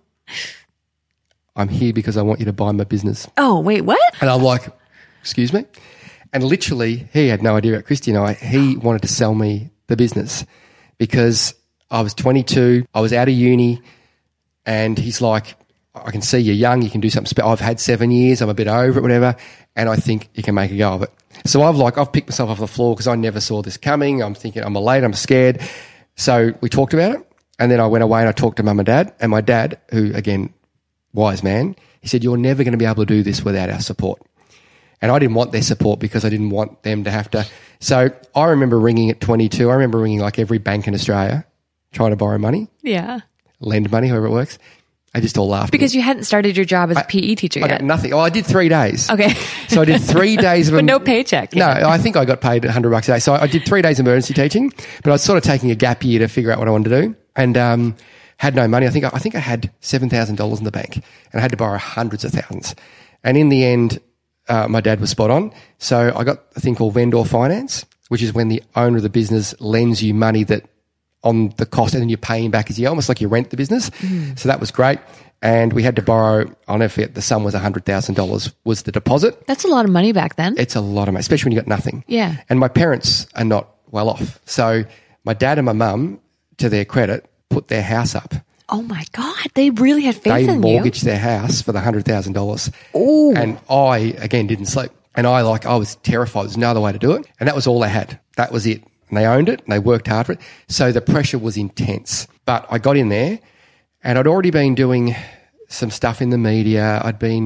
I'm here because I want you to buy my business. Oh, wait, what? And I'm like, excuse me? And literally, he had no idea about Christy and I. He wanted to sell me the business because I was 22, I was out of uni, and he's like, I can see you're young, you can do something. I've had 7 years, I'm a bit over it, whatever, and I think you can make a go of it. So I've picked myself off the floor because I never saw this coming. I'm thinking, I'm late, I'm scared. So we talked about it, and then I went away and I talked to mum and dad, and my dad, who, again, wise man, he said, you're never going to be able to do this without our support. And I didn't want their support because I didn't want them to have to. So I remember ringing at 22. I remember ringing like every bank in Australia trying to borrow money, Yeah. lend money, however it works. They just all laughed. Because you hadn't started your job as a PE teacher I yet. got nothing. Oh, I did 3 days. Okay. So I did 3 days of But no paycheck. No, I think I got paid $100 a day. So I did 3 days emergency teaching, but I was sort of taking a gap year to figure out what I wanted to do, and had no money. I think I had $7,000 in the bank, and I had to borrow hundreds of thousands. And in the end, my dad was spot on. So I got a thing called vendor finance, which is when the owner of the business lends you money that on the cost, and then you're paying back as you almost like you rent the business. So that was great. And we had to borrow, I'll never forget, the sum was $100,000 was the deposit. That's a lot of money back then. It's a lot of money, especially when you got nothing. Yeah. And my parents are not well off. So my dad and my mum, to their credit, put their house up. Oh my God. They really had faith They in you. mortgaged their house for the $100,000. Ooh. And I, again, didn't sleep. And I was terrified. There's no other way to do it. And that was all they had. That was it. And they owned it and they worked hard for it. So the pressure was intense. But I got in there and I'd already been doing some stuff in the media.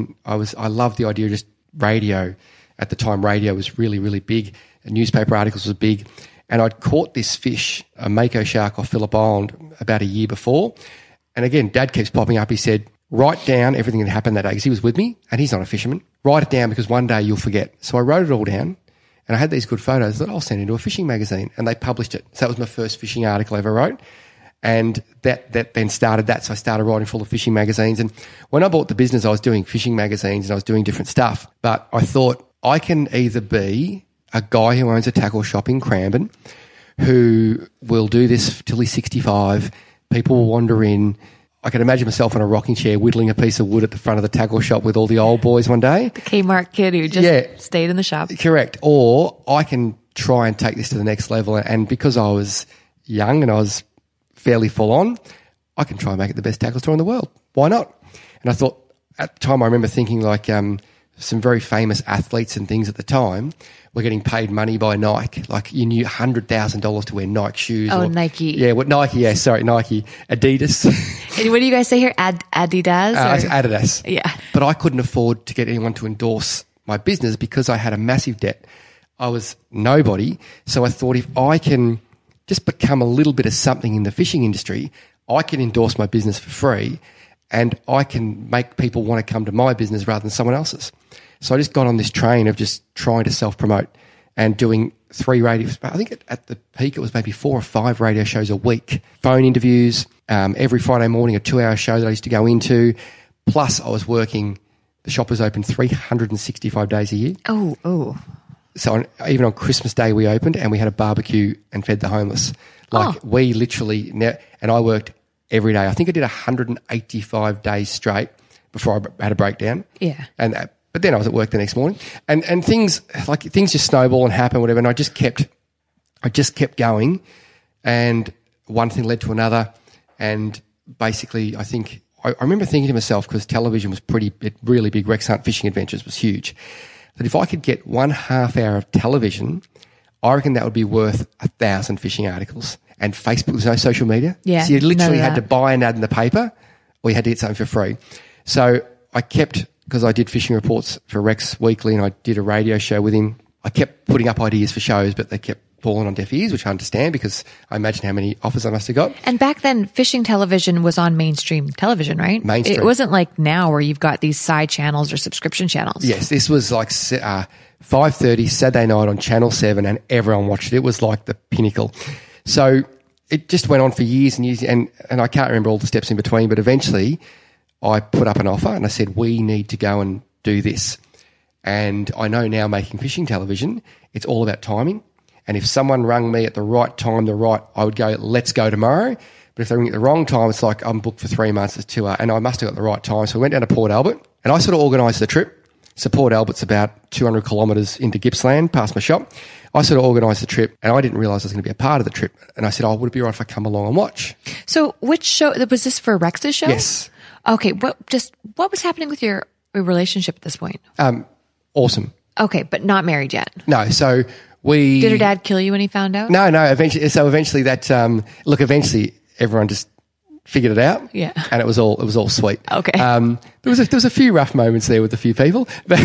I loved the idea of just radio. At the time, radio was really, really big. Newspaper articles was big. And I'd caught this fish, a mako shark off Phillip Island, about a year before. And again, Dad keeps popping up. He said, write down everything that happened that day, because he was with me and he's not a fisherman. Write it down because one day you'll forget. So I wrote it all down and I had these good photos that I'll send into a fishing magazine, and they published it. So that was my first fishing article I ever wrote. And that then started that. So I started writing full of fishing magazines. And when I bought the business, I was doing fishing magazines and I was doing different stuff. But I thought I can either be a guy who owns a tackle shop in Cranbourne who will do this till he's 65. People will wander in. I can imagine myself in a rocking chair whittling a piece of wood at the front of the tackle shop with all the old boys one day. The Kmart kid who just stayed in the shop. Correct. Or I can try and take this to the next level. And because I was young and I was fairly full on, I can try and make it the best tackle store in the world. Why not? And I thought, at the time, I remember thinking like some very famous athletes and things at the time were getting paid money by Nike. Like you knew $100,000 to wear Nike shoes. Oh, Nike. Yeah, Nike. Yeah, sorry, Nike. Adidas. And what do you guys say here? Adidas? Adidas. Yeah. But I couldn't afford to get anyone to endorse my business because I had a massive debt. I was nobody. So I thought if I can just become a little bit of something in the fishing industry, I can endorse my business for free and I can make people want to come to my business rather than someone else's. So I just got on this train of just trying to self-promote and doing 3 radio. I think at the peak it was maybe 4 or 5 radio shows a week. Phone interviews, every Friday morning a 2-hour show that I used to go into. Plus I was working, the shop was open 365 days a year. Oh. So even on Christmas Day we opened and we had a barbecue and fed the homeless. We literally, and I worked every day. I think I did 185 days straight before I had a breakdown. Yeah. But then I was at work the next morning, and things just snowball and happen, whatever. And I just kept going, and one thing led to another, and basically, I think I remember thinking to myself, because television was really big. Rex Hunt Fishing Adventures was huge. That if I could get 1.5 hour of television, I reckon that would be worth 1,000 fishing articles. And Facebook, there's no social media, yeah. So you literally had to buy an ad in the paper, or you had to get something for free. So I kept. Because I did fishing reports for Rex Weekly and I did a radio show with him. I kept putting up ideas for shows, but they kept falling on deaf ears, which I understand because I imagine how many offers I must have got. And back then, fishing television was on mainstream television, right? Mainstream. It wasn't like now where you've got these side channels or subscription channels. Yes, this was like 5:30 Saturday night on Channel 7 and everyone watched it. It was like the pinnacle. So it just went on for years and years and I can't remember all the steps in between, but eventually I put up an offer and I said, we need to go and do this. And I know now making fishing television, it's all about timing. And if someone rang me at the right time, I would go, let's go tomorrow. But if they ring at the wrong time, it's like I'm booked for 3 months, it's too hard. And I must have got the right time. So we went down to Port Albert and I sort of organised the trip. So Port Albert's about 200 kilometres into Gippsland, past my shop. I sort of organised the trip and I didn't realise I was going to be a part of the trip. And I said, would it be all right if I come along and watch? So which show, was this for Rex's show? Yes. Okay. What was happening with your relationship at this point? Awesome. Okay, but not married yet. No, so we... Did her dad kill you when he found out? No, eventually that, eventually everyone just figured it out. Yeah. And it was all sweet. Okay. There was a few rough moments there with a few people, but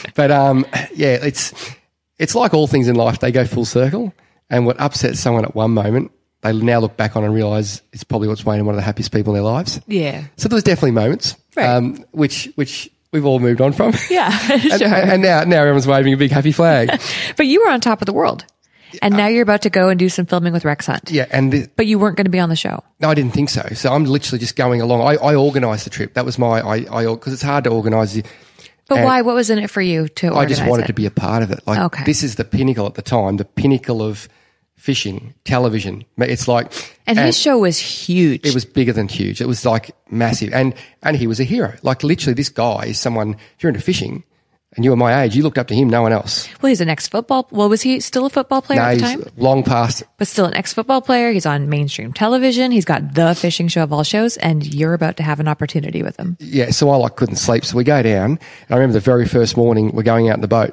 yeah, it's like all things in life, they go full circle, and what upsets someone at one moment, they now look back on and realise it's probably what's made them one of the happiest people in their lives. Yeah. So there was definitely moments, right. Which we've all moved on from. Yeah, sure. and now everyone's waving a big happy flag. But you were on top of the world. And now you're about to go and do some filming with Rex Hunt. Yeah. But you weren't going to be on the show. No, I didn't think so. So I'm literally just going along. I organised the trip. That was because it's hard to organise. But why? What was in it for you to organise I just wanted to be a part of it. Like, This is the pinnacle at the time, the pinnacle of fishing, television. It's like... And his show was huge. It was bigger than huge. It was like massive. And he was a hero. Like literally this guy is someone, if you're into fishing and you were my age, you looked up to him, no one else. Well, he's an ex-football. Well, was he still a football player at the time? He's long past. But still an ex-football player. He's on mainstream television. He's got the fishing show of all shows, and you're about to have an opportunity with him. Yeah, so I couldn't sleep. So we go down. And I remember the very first morning we're going out in the boat,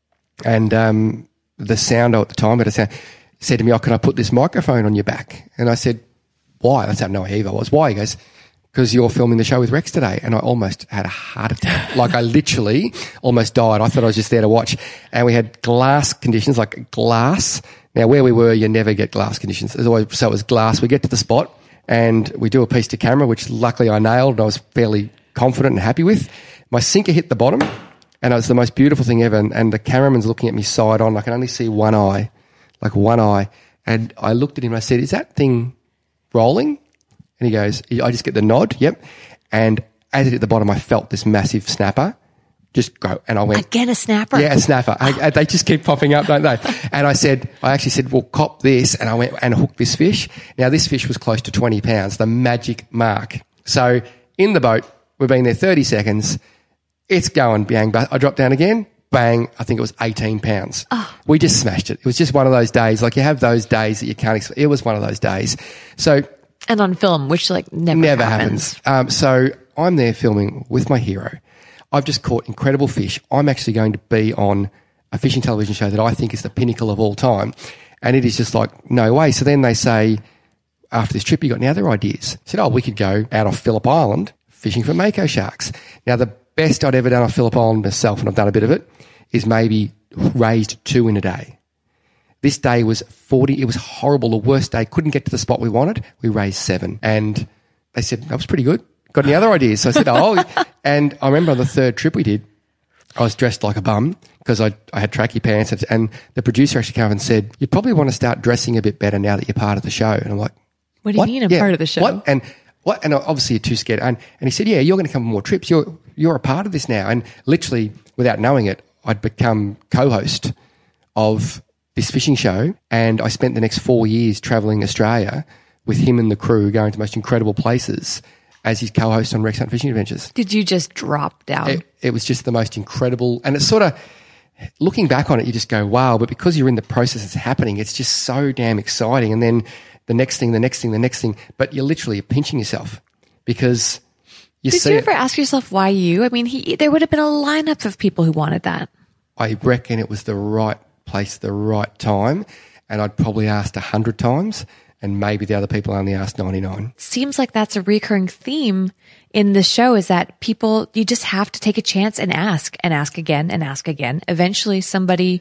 and the sounder at the time said to me, can I put this microphone on your back? And I said, why? That's how naive I was. Why? He goes, because you're filming the show with Rex today. And I almost had a heart attack. Like I literally almost died. I thought I was just there to watch. And we had glass conditions, like glass. Now where we were, you never get glass conditions. So it was glass. We get to the spot and we do a piece to camera, which luckily I nailed and I was fairly confident and happy with. My sinker hit the bottom and it was the most beautiful thing ever. And the cameraman's looking at me side on. I can only see one eye. Like one eye. And I looked at him and I said, is that thing rolling? And he goes, I just get the nod, yep. And as it hit the bottom, I felt this massive snapper just go. And I went... Again, a snapper? Yeah, a snapper. They just keep popping up, don't they? And I actually said, well, cop this. And I went and hooked this fish. Now, this fish was close to 20 pounds, the magic mark. So in the boat, we've been there 30 seconds. It's going bang, but I dropped down again. Bang, I think it was 18 pounds. Oh. We just smashed it. It was just one of those days. Like you have those days that you can't explain. It was one of those days. So... And on film, which like never happens. So I'm there filming with my hero. I've just caught incredible fish. I'm actually going to be on a fishing television show that I think is the pinnacle of all time. And it is just like, no way. So then they say, after this trip, you got any other ideas? I said, we could go out off Phillip Island fishing for mako sharks. Now, the best I'd ever done off Phillip Island myself, and I've done a bit of it, is maybe raised 2 in a day. This day was 40. It was horrible. The worst day. Couldn't get to the spot we wanted. We raised 7. And they said, that was pretty good. Got any other ideas? So I said, and I remember on the third trip we did, I was dressed like a bum because I had tracky pants. And the producer actually came up and said, you probably want to start dressing a bit better now that you're part of the show. And I'm like, what do you mean I'm part of the show? What? And obviously you're too scared. And he said, yeah, you're going to come on more trips. You're a part of this now. And literally, without knowing it, I'd become co-host of this fishing show, and I spent the next 4 years travelling Australia with him and the crew, going to the most incredible places as his co-host on Rex Hunt Fishing Adventures. Did you just drop down? It was just the most incredible, and it's sort of, looking back on it, you just go, wow, but because you're in the process it's happening, it's just so damn exciting. And then the next thing, but you're literally pinching yourself because you see... Did you ever ask yourself why you? I mean, there would have been a lineup of people who wanted that. I reckon it was the right place, the right time, and I'd probably asked 100 times, and maybe the other people only asked 99. Seems like that's a recurring theme in the show, is that people, you just have to take a chance and ask again and ask again. Eventually somebody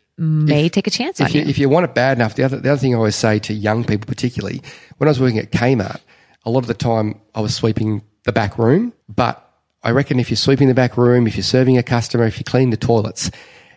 may take a chance on you. If you want it bad enough, the other thing I always say to young people particularly, when I was working at Kmart, a lot of the time I was sweeping the back room, but I reckon if you're sweeping the back room, if you're serving a customer, if you clean the toilets,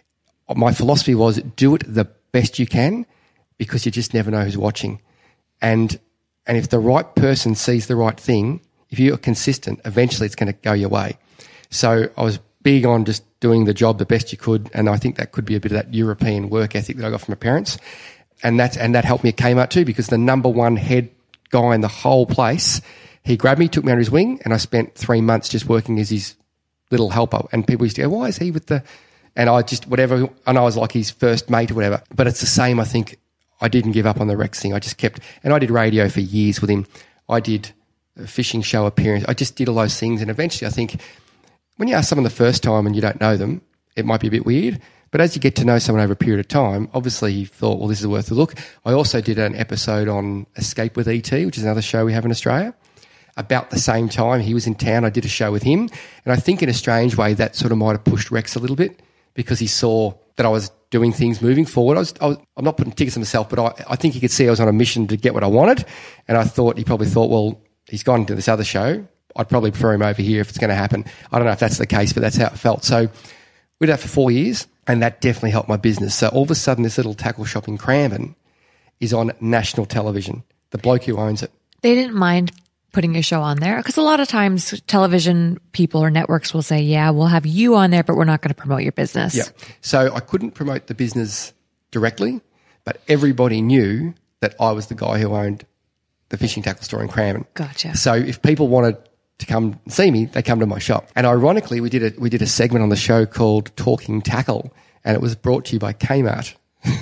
my philosophy was do it the best you can because you just never know who's watching. And if the right person sees the right thing, if you're consistent, eventually it's going to go your way. So I was big on just doing the job the best you could, and I think that could be a bit of that European work ethic that I got from my parents. And that helped me at Kmart too, because the number one head guy in the whole place, he grabbed me, took me under his wing, and I spent 3 months just working as his little helper. And people used to go, why is he with the... And I just, whatever, and I was like his first mate or whatever. But it's the same, I think. I didn't give up on the Rex thing. I just kept... And I did radio for years with him. I did a fishing show appearance. I just did all those things. And eventually I think when you ask someone the first time and you don't know them, it might be a bit weird. But as you get to know someone over a period of time, obviously you thought, well, this is worth a look. I also did an episode on Escape with E.T., which is another show we have in Australia. About the same time, he was in town. I did a show with him. And I think in a strange way that sort of might have pushed Rex a little bit because he saw that I was doing things moving forward. I'm not putting tickets on myself, but I think he could see I was on a mission to get what I wanted. And I thought, he probably thought, well, he's gone to this other show. I'd probably prefer him over here if it's going to happen. I don't know if that's the case, but that's how it felt. So we did that for 4 years. And that definitely helped my business. So all of a sudden, this little tackle shop in Cranbourne is on national television. The bloke who owns it. They didn't mind putting your show on there? Because a lot of times television people or networks will say, yeah, we'll have you on there, but we're not going to promote your business. Yeah. So I couldn't promote the business directly, but everybody knew that I was the guy who owned the fishing tackle store in Cranbourne. Gotcha. So if people wanted to come see me, they come to my shop. And ironically, we did a segment on the show called Talking Tackle, and it was brought to you by Kmart.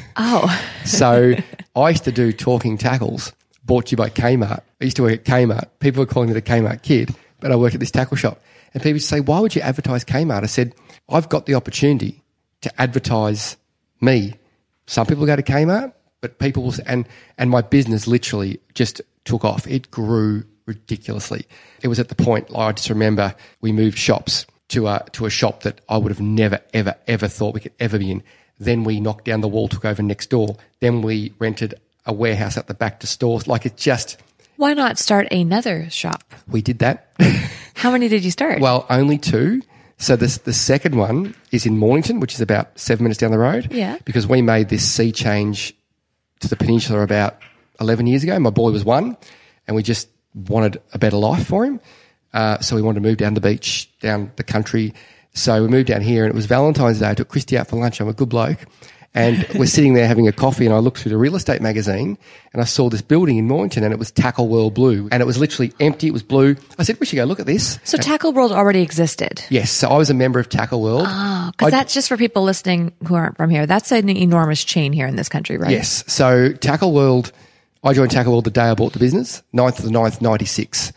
Oh. So I used to do Talking Tackles, brought to you by Kmart. I used to work at Kmart. People were calling me the Kmart kid, but I worked at this tackle shop. And people used to say, why would you advertise Kmart? I said, I've got the opportunity to advertise me. Some people go to Kmart, but people will, and my business literally just took off. It grew ridiculously. It was at the point, I just remember we moved shops to a shop that I would have never, ever, ever thought we could ever be in. Then we knocked down the wall, took over next door. Then we rented a warehouse at the back to stores. Like it just... Why not start another shop? We did that. How many did you start? Well, only 2. So the second one is in Mornington, which is about 7 minutes down the road. Yeah. Because we made this sea change to the peninsula about 11 years ago. My boy was 1, and we just wanted a better life for him. So we wanted to move down the beach, down the country. So we moved down here, and it was Valentine's Day. I took Christy out for lunch. I'm a good bloke. And we're sitting there having a coffee, and I looked through the real estate magazine, and I saw this building in Mornington, and it was Tackle World Blue. And it was literally empty. It was blue. I said, we should go look at this. So Tackle World already existed? Yes. So I was a member of Tackle World. Oh, because that's just for people listening who aren't from here. That's an enormous chain here in this country, right? Yes. So Tackle World, I joined Tackle World the day I bought the business, 9th of the 9th, 96.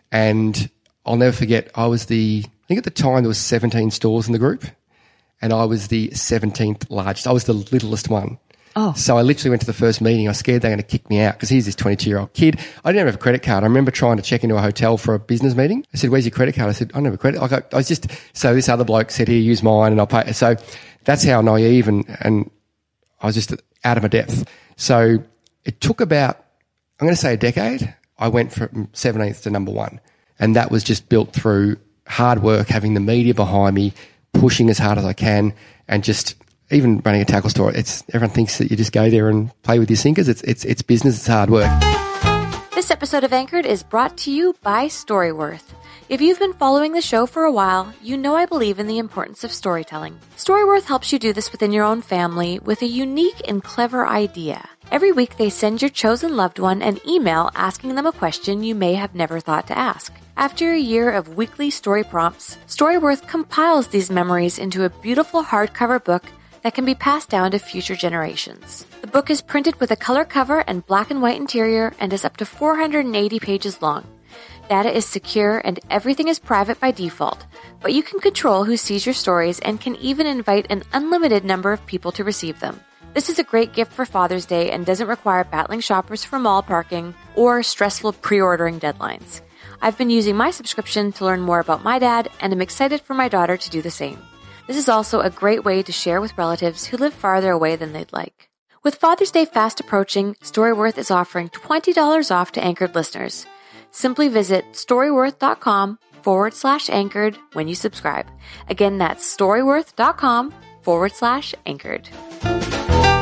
And I'll never forget, I think at the time there was 17 stores in the group, and I was the 17th largest. I was the littlest one. Oh. So I literally went to the first meeting. I was scared they were going to kick me out because he's this 22-year-old kid. I didn't have a credit card. I remember trying to check into a hotel for a business meeting. I said, where's your credit card? I said, I don't have a credit. So this other bloke said, here, use mine and I'll pay. So that's how naive and I was just out of my depth. So it took about, I'm going to say a decade. I went from 17th to number 1. And that was just built through hard work, having the media behind me, pushing as hard as I can, and just even running a tackle store. Everyone thinks that you just go there and play with your sinkers. It's business. It's hard work. This episode of Anchored is brought to you by Storyworth. If you've been following the show for a while, you know I believe in the importance of storytelling. Storyworth helps you do this within your own family with a unique and clever idea. Every week they send your chosen loved one an email asking them a question you may have never thought to ask. After a year of weekly story prompts, Storyworth compiles these memories into a beautiful hardcover book that can be passed down to future generations. The book is printed with a color cover and black and white interior and is up to 480 pages long. Data is secure and everything is private by default, but you can control who sees your stories and can even invite an unlimited number of people to receive them. This is a great gift for Father's Day and doesn't require battling shoppers for mall parking or stressful pre-ordering deadlines. I've been using my subscription to learn more about my dad, and I'm excited for my daughter to do the same. This is also a great way to share with relatives who live farther away than they'd like. With Father's Day fast approaching, Storyworth is offering $20 off to Anchored listeners. Simply visit storyworth.com/anchored when you subscribe. Again, that's storyworth.com/anchored.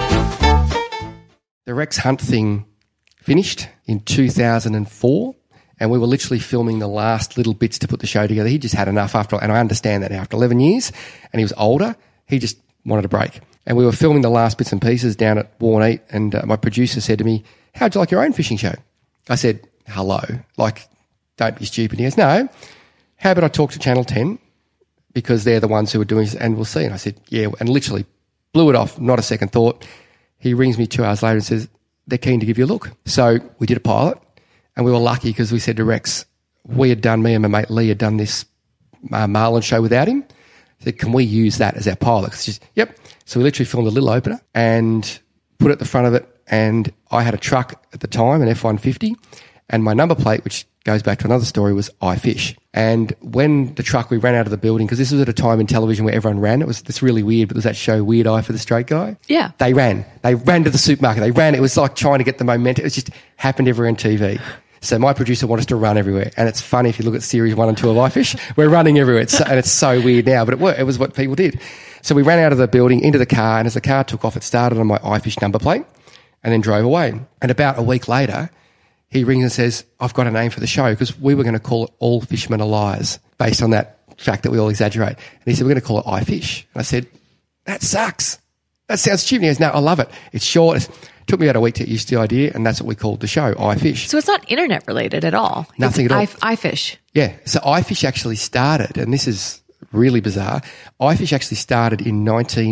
The Rex Hunt thing finished in 2004, And we were literally filming the last little bits to put the show together. He just had enough and I understand that now, after 11 years, and he was older, he just wanted a break. And we were filming the last bits and pieces down at Warneat, and my producer said to me, how'd you like your own fishing show? I said, hello, like, don't be stupid. He goes, no, how about I talk to Channel 10 because they're the ones who are doing this, and we'll see. And I said, yeah, and literally blew it off, not a second thought. He rings me 2 hours later and says, they're keen to give you a look. So we did a pilot. And we were lucky because we said to Rex, me and my mate Lee had done this Marlin show without him. I said, can we use that as our pilot? Yep. So we literally filmed a little opener and put it at the front of it. And I had a truck at the time, an F-150, and my number plate, which goes back to another story, was I Fish. And when the truck, we ran out of the building, because this was at a time in television where everyone ran. It's really weird, but there was that show Weird Eye for the Straight Guy. Yeah. They ran to the supermarket. They ran. It was like trying to get the momentum. It just happened everywhere on TV. So my producer wanted us to run everywhere. And it's funny if you look at series 1 and 2 of iFish, we're running everywhere. And it's so weird now, but it worked. It was what people did. So we ran out of the building into the car, and as the car took off, it started on my iFish number plate and then drove away. And about a week later, he rings and says, I've got a name for the show, because we were going to call it All Fishermen Are Liars, based on that fact that we all exaggerate. And he said, we're going to call it iFish. And I said, that sucks. That sounds stupid. He goes, no, I love it. It's short. It took me about a week to get used to the idea, and that's what we called the show, iFish. So it's not internet related at all. Nothing at all. iFish. Yeah. So iFish actually started, and this is really bizarre, iFish actually started in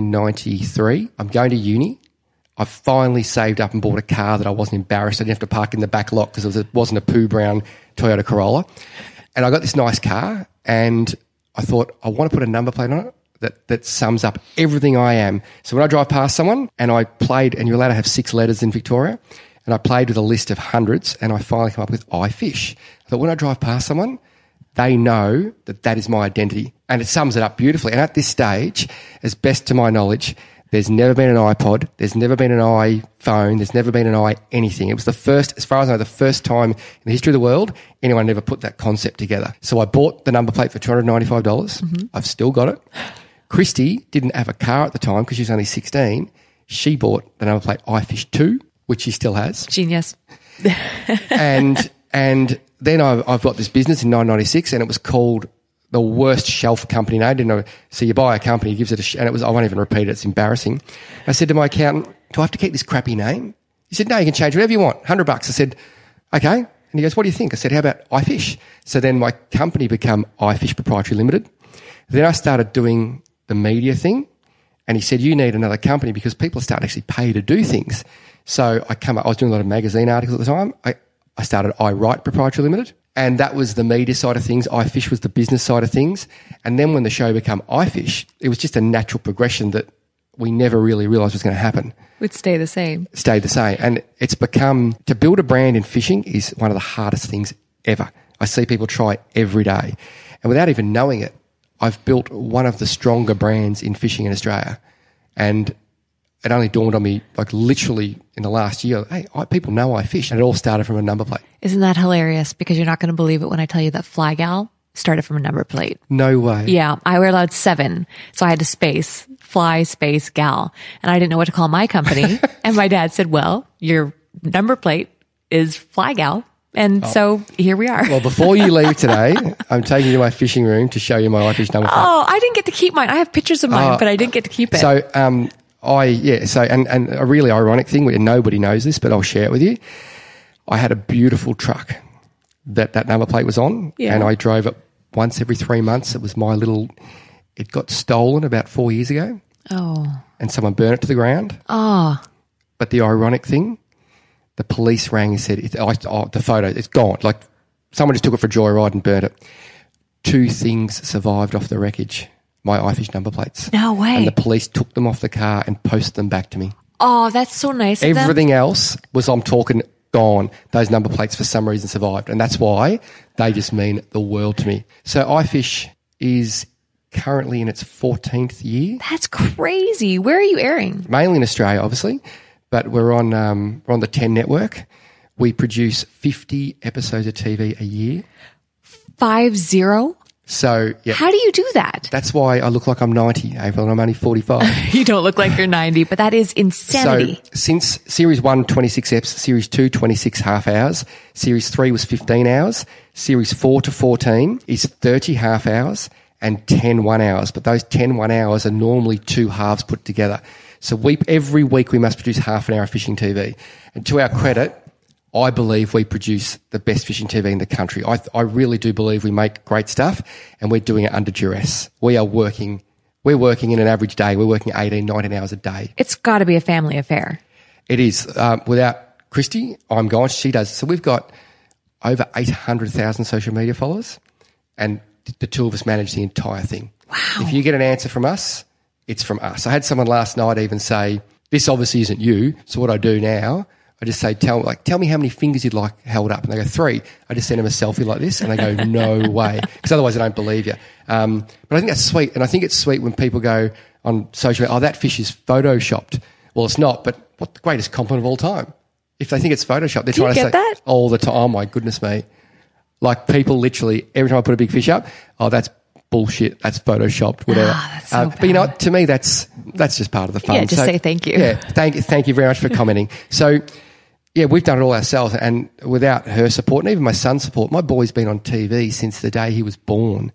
1993. I'm going to uni. I finally saved up and bought a car that I wasn't embarrassed. I didn't have to park in the back lot because it wasn't a poo brown Toyota Corolla. And I got this nice car, and I thought, I want to put a number plate on it that sums up everything I am. So when I drive past someone, and I played, and you're allowed to have 6 letters in Victoria, and I played with a list of hundreds, and I finally come up with iFish. I thought, when I drive past someone, they know that is my identity. And it sums it up beautifully. And at this stage, as best to my knowledge, there's never been an iPod, there's never been an iPhone, there's never been an anything. It was the first, as far as I know, the first time in the history of the world anyone ever put that concept together. So I bought the number plate for $295. Mm-hmm. I've still got it. Christy didn't have a car at the time because she was only 16. She bought the number plate iFish 2, which she still has. Genius. and then I've got this business in 1996, and it was called the worst shelf company name. I didn't know. So you buy a company, gives it and it was, I won't even repeat it, it's embarrassing. I said to my accountant, do I have to keep this crappy name? He said, no, you can change whatever you want, $100. I said, okay. And he goes, what do you think? I said, how about iFish? So then my company became iFish Proprietary Limited. Then I started doing the media thing, and he said, you need another company because people are starting to actually pay to do things. So I was doing a lot of magazine articles at the time. I started iWrite Proprietary Limited, and that was the media side of things. iFish was the business side of things. And then when the show became iFish, it was just a natural progression that we never really realised was going to happen. Would stay the same. Stayed the same. And it's become, to build a brand in fishing is one of the hardest things ever. I see people try every day. And without even knowing it, I've built one of the stronger brands in fishing in Australia. And it only dawned on me, like literally in the last year, hey, people know I fish. And it all started from a number plate. Isn't that hilarious? Because you're not going to believe it when I tell you that Fly Gal started from a number plate. No way. Yeah. I were allowed 7. So I had to space, Fly space Gal. And I didn't know what to call my company. And my dad said, well, your number plate is Fly Gal. And so here we are. Well, before you leave today, I'm taking you to my fishing room to show you my iFish number plate. Oh, I didn't get to keep mine. I have pictures of mine, but I didn't get to keep it. So, and a really ironic thing, and nobody knows this, but I'll share it with you. I had a beautiful truck that number plate was on, and I drove it once every 3 months. It was it got stolen about 4 years ago. Oh. And someone burned it to the ground. Oh. But the ironic thing, the police rang and said, the photo, it's gone. Like someone just took it for a joyride and burnt it. 2 things survived off the wreckage. My iFish number plates. No way. And the police took them off the car and posted them back to me. Oh, that's so nice of them. Everything else was, I'm talking, gone. Those number plates for some reason survived. And that's why they just mean the world to me. So iFish is currently in its 14th year. That's crazy. Where are you airing? Mainly in Australia, obviously. But we're on the 10 network. We produce 50 episodes of TV a year. 50? So, yeah. How do you do that? That's why I look like I'm 90, April, and I'm only 45. You don't look like you're 90, but that is insanity. So since Series 1, 26 eps, Series 2, 26 half hours, Series 3 was 15 hours, Series 4 to 14 is 30 half hours and 10 1 hours. But those 10 1 hours are normally 2 halves put together. So every week we must produce half an hour of fishing TV. And to our credit, I believe we produce the best fishing TV in the country. I really do believe we make great stuff, and we're doing it under duress. We're working in an average day. We're working 18, 19 hours a day. It's got to be a family affair. It is. Without Christy, I'm gone. She does. So we've got over 800,000 social media followers, and the two of us manage the entire thing. Wow. If you get an answer from us, it's from us. I had someone last night even say, this obviously isn't you, so what I do now, I just say, tell me how many fingers you'd like held up. And they go, 3. I just send them a selfie like this, and they go, no way. Because otherwise they don't believe you. But I think that's sweet. And I think it's sweet when people go on social media, oh, that fish is photoshopped. Well, it's not, but what the greatest compliment of all time. If they think it's photoshopped, they're trying to say that? all the time, oh my goodness me. Like people literally, every time I put a big fish up, oh, that's bullshit, that's photoshopped, whatever. That's so but you know, to me, that's just part of the fun. Yeah, just say thank you. Yeah, thank you very much for commenting. So, yeah, we've done it all ourselves, and without her support and even my son's support, my boy's been on TV since the day he was born.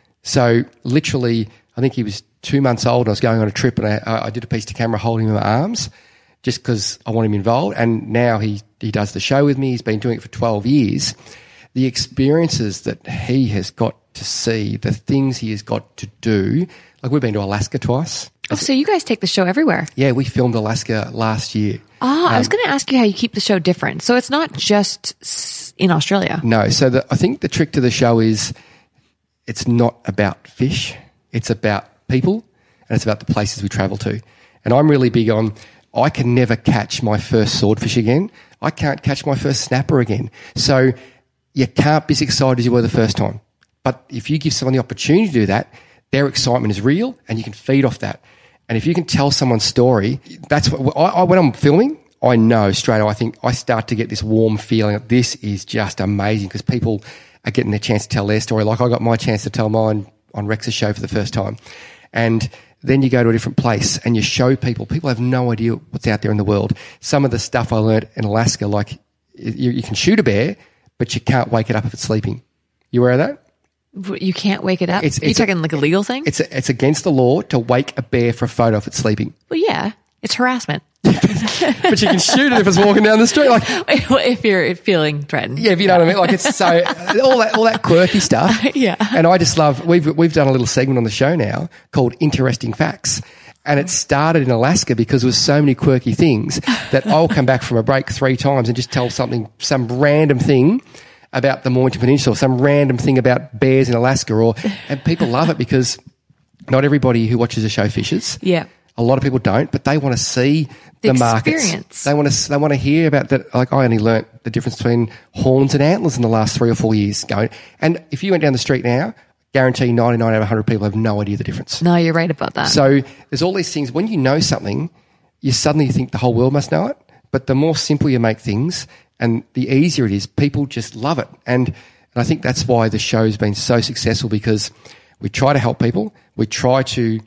So literally, I think he was 2 months old. I was going on a trip, and I did a piece to camera holding him in my arms just because I want him involved. And now he does the show with me. He's been doing it for 12 years. The experiences that he has got to see, the things he has got to do. Like we've been to Alaska twice. Oh, so you guys take the show everywhere. Yeah, we filmed Alaska last year. I was going to ask you how you keep the show different. So it's not just in Australia. No. So I think the trick to the show is it's not about fish. It's about people, and it's about the places we travel to. And I'm really big on, I can never catch my first swordfish again. I can't catch my first snapper again. So you can't be as excited as you were the first time. But if you give someone the opportunity to do that, their excitement is real, and you can feed off that. And if you can tell someone's story, that's what when I'm filming, I know straight away. I think I start to get this warm feeling that this is just amazing because people are getting their chance to tell their story. Like I got my chance to tell mine on Rex's show for the first time. And then you go to a different place and you show people. People have no idea what's out there in the world. Some of the stuff I learned in Alaska, like you can shoot a bear, but you can't wake it up if it's sleeping. You aware of that? You can't wake it up? You're talking like a legal thing? It's against the law to wake a bear for a photo if it's sleeping. Well, yeah. It's harassment. But you can shoot it if it's walking down the street. Like, if you're feeling threatened. Yeah, if you know what I mean. Like it's so all that quirky stuff. Yeah. And I just love. We've done a little segment on the show now called Interesting Facts, and it started in Alaska because there was so many quirky things that I'll come back from a break 3 times and just tell some random thing about the Mornington Peninsula, some random thing about bears in Alaska, and people love it because not everybody who watches the show fishes. Yeah. A lot of people don't, but they want to see the markets. Experience. They want to hear about that. Like I only learnt the difference between horns and antlers in the last 3 or 4 years going. And if you went down the street now, guarantee 99 out of 100 people have no idea the difference. No, you're right about that. So there's all these things. When you know something, you suddenly think the whole world must know it. But the more simple you make things and the easier it is, people just love it. And I think that's why the show's been so successful because we try to help people. We try to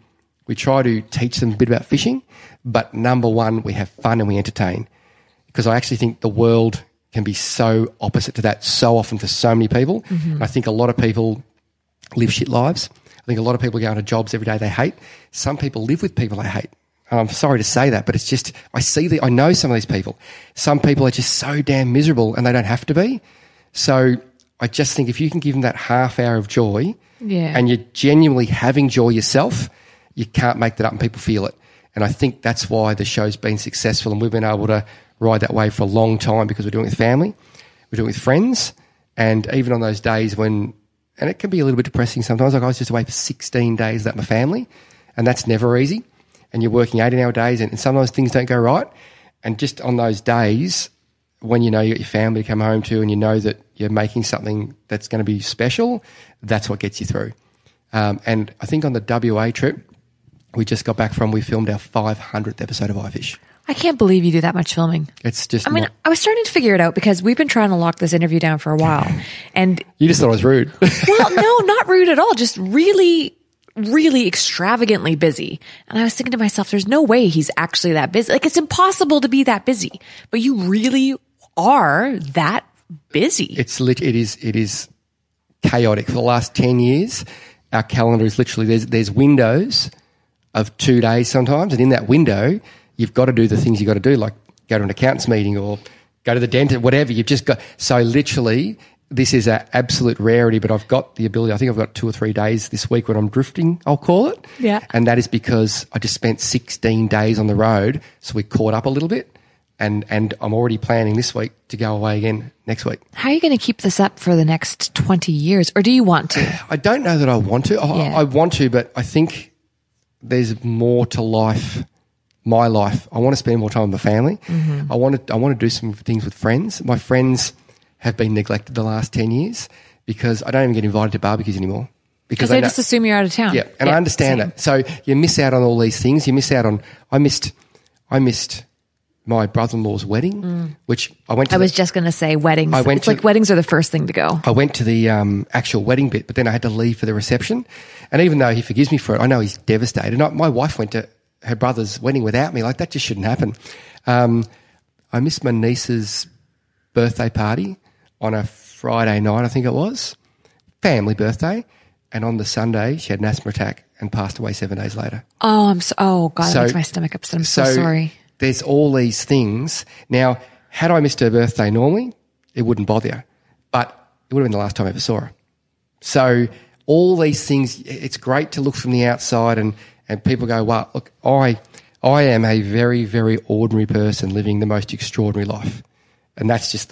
teach them a bit about fishing, but number one, we have fun and we entertain. Because I actually think the world can be so opposite to that so often for so many people. Mm-hmm. And I think a lot of people live shit lives. I think a lot of people go into jobs every day they hate. Some people live with people they hate. And I'm sorry to say that, but it's just, I know some of these people. Some people are just so damn miserable and they don't have to be. So I just think if you can give them that half hour of joy and you're genuinely having joy yourself, you can't make that up and people feel it. And I think that's why the show's been successful and we've been able to ride that wave for a long time because we're doing it with family, we're doing it with friends, and even on those days when, and it can be a little bit depressing sometimes, like I was just away for 16 days without my family, and that's never easy. And you're working 18-hour days and sometimes things don't go right. And just on those days when you know you got your family to come home to and you know that you're making something that's going to be special, that's what gets you through. And I think on the WA trip, we just got back we filmed our 500th episode of iFish. I can't believe you do that much filming. It's just. I mean, I was starting to figure it out because we've been trying to lock this interview down for a while. And you just thought I was rude. well, no, not rude at all. Just really, really extravagantly busy. And I was thinking to myself, there's no way he's actually that busy. Like, it's impossible to be that busy. But you really are that busy. It is chaotic. For the last 10 years, our calendar is literally, there's windows of 2 days sometimes. And in that window, you've got to do the things you've got to do, like go to an accountants meeting or go to the dentist, whatever. You've just got, so literally, this is an absolute rarity, but I've got the ability, I think I've got 2 or 3 days this week when I'm drifting, I'll call it. Yeah. And that is because I just spent 16 days on the road, so we caught up a little bit. And I'm already planning this week to go away again next week. How are you going to keep this up for the next 20 years? Or do you want to? I don't know that I want to. Yeah. I want to, but I think there's more to life, my life. I want to spend more time with my family. Mm-hmm. I want to do some things with friends. My friends have been neglected the last 10 years because I don't even get invited to barbecues anymore. Because they just assume you're out of town. Yeah, and I understand that. So you miss out on all these things. You miss out on, I missed my brother-in-law's wedding, which I went to. I was just going to say weddings. It's like weddings are the first thing to go. I went to the actual wedding bit, but then I had to leave for the reception. And even though he forgives me for it, I know he's devastated. My wife went to her brother's wedding without me. Like, that just shouldn't happen. I missed my niece's birthday party on a Friday night, I think it was. Family birthday. And on the Sunday, she had an asthma attack and passed away 7 days later. Oh, that makes my stomach upset. I'm so sorry. There's all these things. Now, had I missed her birthday normally, it wouldn't bother you. But it would have been the last time I ever saw her. So all these things, it's great to look from the outside and people go, wow, look, I am a very, very ordinary person living the most extraordinary life. And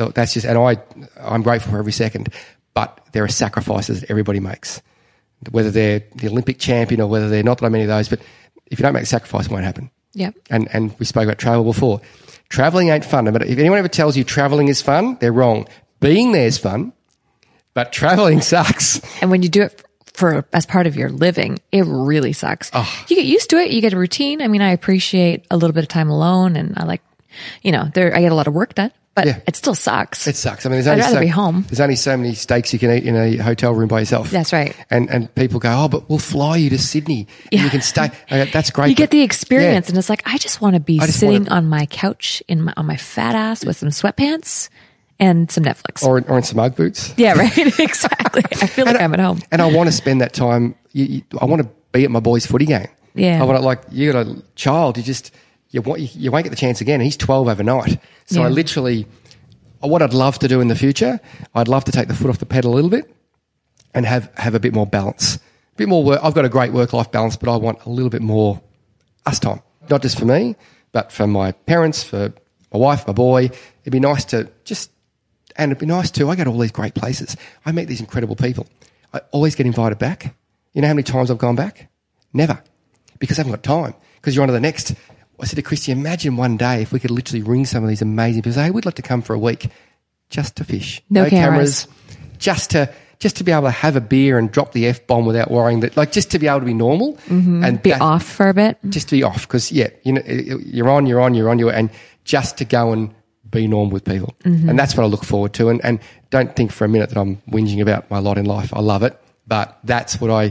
I'm grateful for every second. But there are sacrifices that everybody makes, whether they're the Olympic champion or whether they're not, that I'm any of those. But if you don't make a sacrifice, it won't happen. Yeah. And we spoke about travel before. Traveling ain't fun. But if anyone ever tells you traveling is fun, they're wrong. Being there is fun, but traveling sucks. And when you do it as part of your living, it really sucks. Oh. You get used to it. You get a routine. I mean, I appreciate a little bit of time alone, and I like, I get a lot of work done. But it still sucks. It sucks. I mean, I'd rather be home. There's only so many steaks you can eat in a hotel room by yourself. That's right. And people go, oh, but we'll fly you to Sydney. Yeah. And you can stay. That's great. You get the experience, and it's like, I just want to be sitting on my couch on my fat ass with some sweatpants and some Netflix. Or in some Ugg boots. Yeah, right. Exactly. I feel like I'm at home. And I want to spend that time. I want to be at my boy's footy game. Yeah. I want to, you got a child, you won't get the chance again. He's 12 overnight. So Yeah. What I'd love to do in the future, I'd love to take the foot off the pedal a little bit and have a bit more balance, a bit more work. I've got a great work-life balance, but I want a little bit more us time, not just for me, but for my parents, for my wife, my boy. It'd be nice to and it'd be nice too. I go to all these great places. I meet these incredible people. I always get invited back. You know how many times I've gone back? Never, because I haven't got time, because you're on to the next. I said to Christy, imagine one day if we could literally ring some of these amazing people, say, hey, we'd like to come for a week just to fish. No cameras. Just to be able to have a beer and drop the F-bomb without worrying that, like, just to be able to be normal. Mm-hmm. And be off for a bit. Just to be off, because, you're on, and just to go and be normal with people. Mm-hmm. And that's what I look forward to. And don't think for a minute that I'm whinging about my lot in life. I love it. But that's where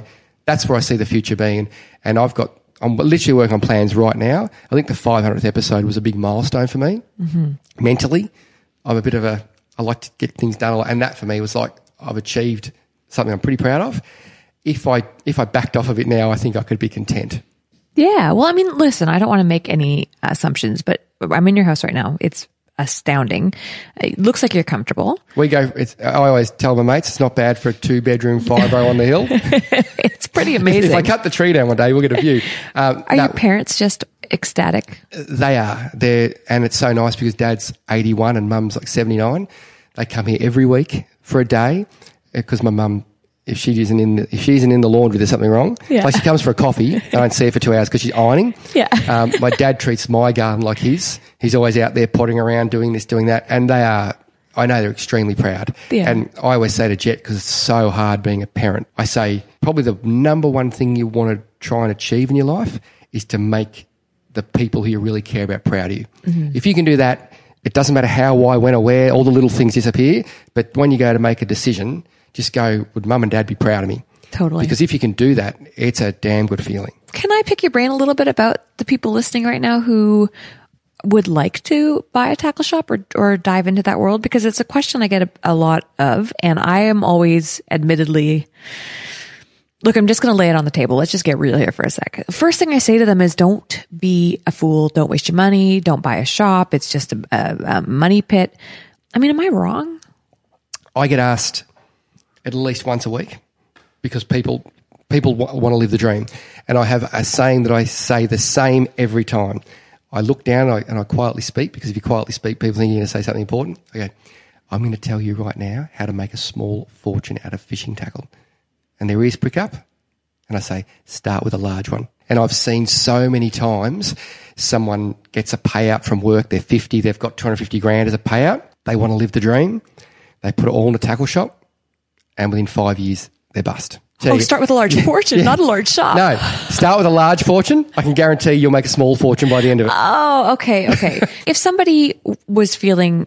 I see the future being. And I'm literally working on plans right now. I think the 500th episode was a big milestone for me. Mm-hmm. Mentally, I like to get things done a lot. And that for me was like, I've achieved something I'm pretty proud of. If I backed off of it now, I think I could be content. Yeah. Well, I mean, listen, I don't want to make any assumptions, but I'm in your house right now. It's astounding. It looks like you're comfortable. I always tell my mates it's not bad for a 2-bedroom 5-row on the hill. It's pretty amazing. If I cut the tree down one day, we'll get a view. Are your parents just ecstatic? They are. And it's so nice because Dad's 81 and Mum's like 79. They come here every week for a day because my mum, if she isn't in the laundry, there's something wrong. Yeah. Like, she comes for a coffee. I don't see her for 2 hours because she's ironing. Yeah. My dad treats my garden like his. He's always out there potting around, doing this, doing that. And I know they're extremely proud. Yeah. And I always say to Jet, because it's so hard being a parent, I say probably the number one thing you want to try and achieve in your life is to make the people who you really care about proud of you. If you can do that, it doesn't matter how, why, when or where, all the little things disappear. But when you go to make a decision, just go, would mum and dad be proud of me? Totally. Because if you can do that, it's a damn good feeling. Can I pick your brain a little bit about the people listening right now who would like to buy a tackle shop or dive into that world? Because it's a question I get a lot of, and I am always admittedly, look, I'm just going to lay it on the table. Let's just get real here for a sec. The first thing I say to them is don't be a fool. Don't waste your money. Don't buy a shop. It's just a money pit. I mean, am I wrong? I get asked at least once a week because people want to live the dream. And I have a saying that I say the same every time. I look down and I quietly speak, because if you quietly speak, people think you're going to say something important. I go, I'm going to tell you right now how to make a small fortune out of fishing tackle. And their ears prick up. And I say, start with a large one. And I've seen so many times someone gets a payout from work. They're 50, they've got 250 grand as a payout. They want to live the dream. They put it all in a tackle shop. And within 5 years, they're bust. So Start with a large fortune, not a large shop. No, start with a large fortune. I can guarantee you'll make a small fortune by the end of it. Oh, okay. If somebody was feeling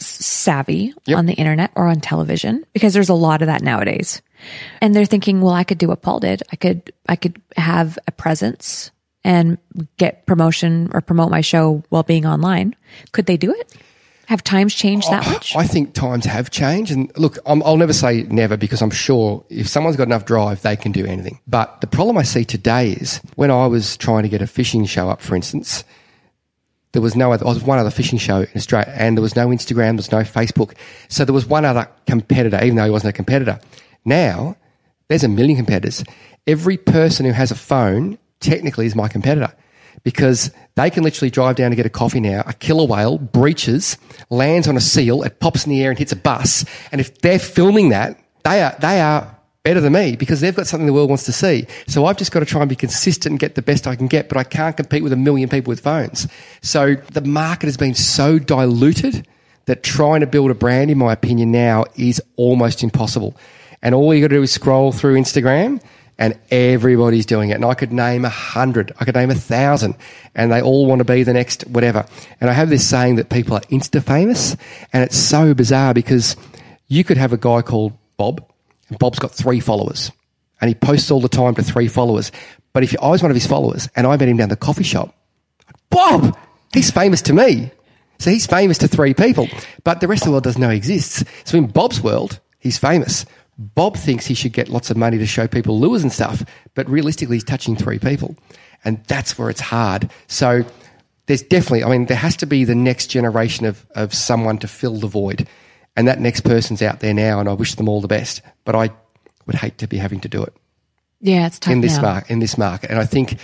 savvy on the internet or on television, because there's a lot of that nowadays, and they're thinking, well, I could do what Paul did. I could have a presence and get promotion or promote my show while being online. Could they do it? Have times changed that much? I think times have changed. And look, I'll never say never, because I'm sure if someone's got enough drive, they can do anything. But the problem I see today is when I was trying to get a fishing show up, for instance, there was no other, I was one other fishing show in Australia, and there was no Instagram, there was no Facebook. So there was one other competitor, even though he wasn't a competitor. Now, there's a million competitors. Every person who has a phone technically is my competitor, because they can literally drive down to get a coffee now. A killer whale breaches, lands on a seal, it pops in the air and hits a bus. And if they're filming that, they are better than me, because they've got something the world wants to see. So I've just got to try and be consistent and get the best I can get, but I can't compete with a million people with phones. So the market has been so diluted that trying to build a brand, in my opinion, now is almost impossible. And all you got to do is scroll through Instagram, and everybody's doing it. And I could name 100, I could name 1,000, and they all want to be the next whatever. And I have this saying that people are Insta famous, and it's so bizarre, because you could have a guy called Bob, and Bob's got 3 followers, and he posts all the time to 3 followers. But if I was one of his followers and I met him down the coffee shop, Bob, he's famous to me. So he's famous to 3 people, but the rest of the world doesn't know he exists. So in Bob's world, he's famous. Bob thinks he should get lots of money to show people lures and stuff, but realistically he's touching 3 people. And that's where it's hard. So there's definitely, I mean, there has to be the next generation of someone to fill the void. And that next person's out there now, and I wish them all the best. But I would hate to be having to do it. Yeah, it's tough in this now. in this market. And I think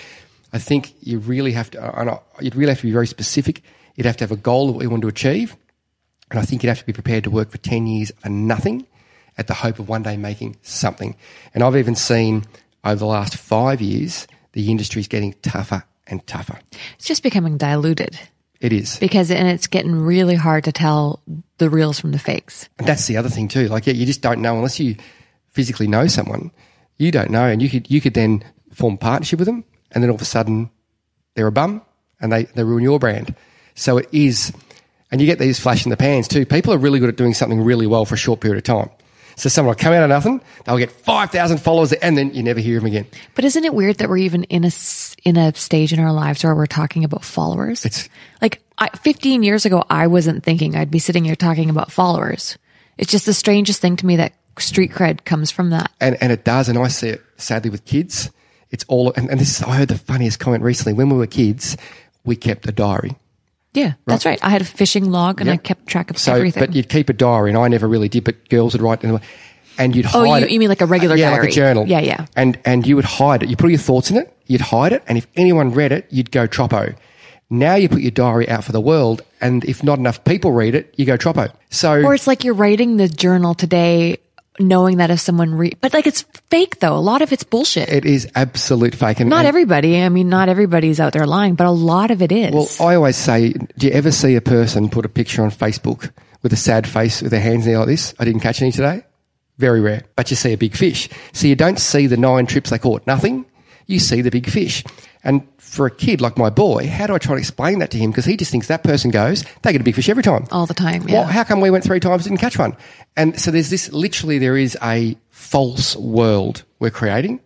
you really have to. You'd really have to be very specific. You'd have to have a goal of what you want to achieve, and I think you'd have to be prepared to work for 10 years for nothing, at the hope of one day making something. And I've even seen over the last 5 years the industry's getting tougher and tougher. It's just becoming diluted. It is. And it's getting really hard to tell the reals from the fakes. And that's the other thing too. Like, you just don't know unless you physically know someone. You don't know, and you could then form a partnership with them, and then all of a sudden they're a bum and they ruin your brand. So it is, and you get these flash in the pans too. People are really good at doing something really well for a short period of time. So someone will come out of nothing, they'll get 5,000 followers, and then you never hear them again. But isn't it weird that we're even in a stage in our lives where we're talking about followers? It's like 15 years ago, I wasn't thinking I'd be sitting here talking about followers. It's just the strangest thing to me that street cred comes from that. And it does, and I see it sadly with kids. It's all, and this is, I heard the funniest comment recently. When we were kids, we kept a diary. Yeah, that's right. I had a fishing log, and I kept track of everything. But you'd keep a diary, and I never really did, but girls would write, and you'd hide it. You mean like a regular diary? Yeah, like a journal. Yeah. And you would hide it. You put your thoughts in it, you'd hide it, and if anyone read it, you'd go troppo. Now you put your diary out for the world, and if not enough people read it, you go troppo. Or it's like you're writing the journal today, knowing that if someone but like, it's fake though. A lot of it's bullshit. It is absolute fake. And not everybody. I mean, not everybody's out there lying, but a lot of it is. Well, I always say, do you ever see a person put a picture on Facebook with a sad face with their hands in the air like this? I didn't catch any today. Very rare. But you see a big fish. So you don't see the 9 trips they caught. Nothing. you see the big fish. And for a kid like my boy, how do I try to explain that to him? Because he just thinks that person goes, they get a big fish every time. All the time, yeah. Well, how come we went 3 times and didn't catch one? And so there is a false world we're creating.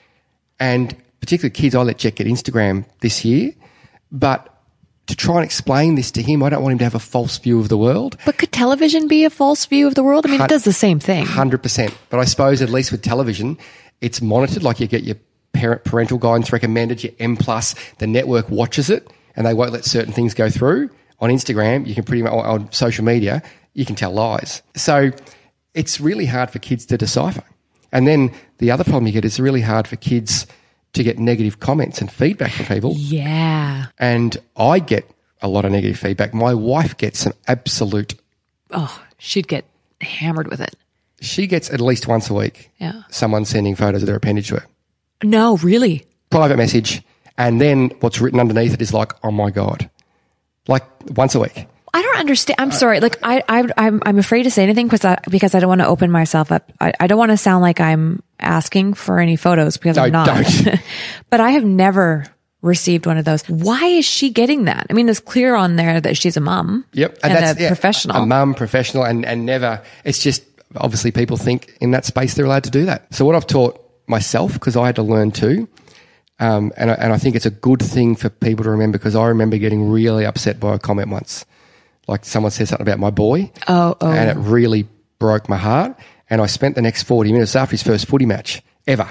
And particularly kids, I let Jet get Instagram this year. But to try and explain this to him, I don't want him to have a false view of the world. But could television be a false view of the world? I mean, it does the same thing. 100%. But I suppose at least with television, it's monitored, like you get your parental guidance recommended, your M+, the network watches it, and they won't let certain things go through. On Instagram, you can pretty much, on social media, you can tell lies. So it's really hard for kids to decipher. And then the other problem you get is really hard for kids to get negative comments and feedback from people. Yeah. And I get a lot of negative feedback. My wife gets some absolute... Oh, she'd get hammered with it. She gets at least once a week someone sending photos of their appendage to her. No, really? Private message. And then what's written underneath it is like, oh my God. Like once a week. I don't understand. I'm sorry. Like I'm afraid to say anything because I don't want to open myself up. I don't want to sound like I'm asking for any photos because I'm not. Don't. But I have never received one of those. Why is she getting that? I mean, it's clear on there that she's a mum. Yep. And that's a professional. A mum, professional, and never. It's just obviously people think in that space they're allowed to do that. So what I've taught myself, because I had to learn too, and I think it's a good thing for people to remember, because I remember getting really upset by a comment once. Like someone said something about my boy. Oh. And it really broke my heart. And I spent the next 40 minutes after his first footy match ever.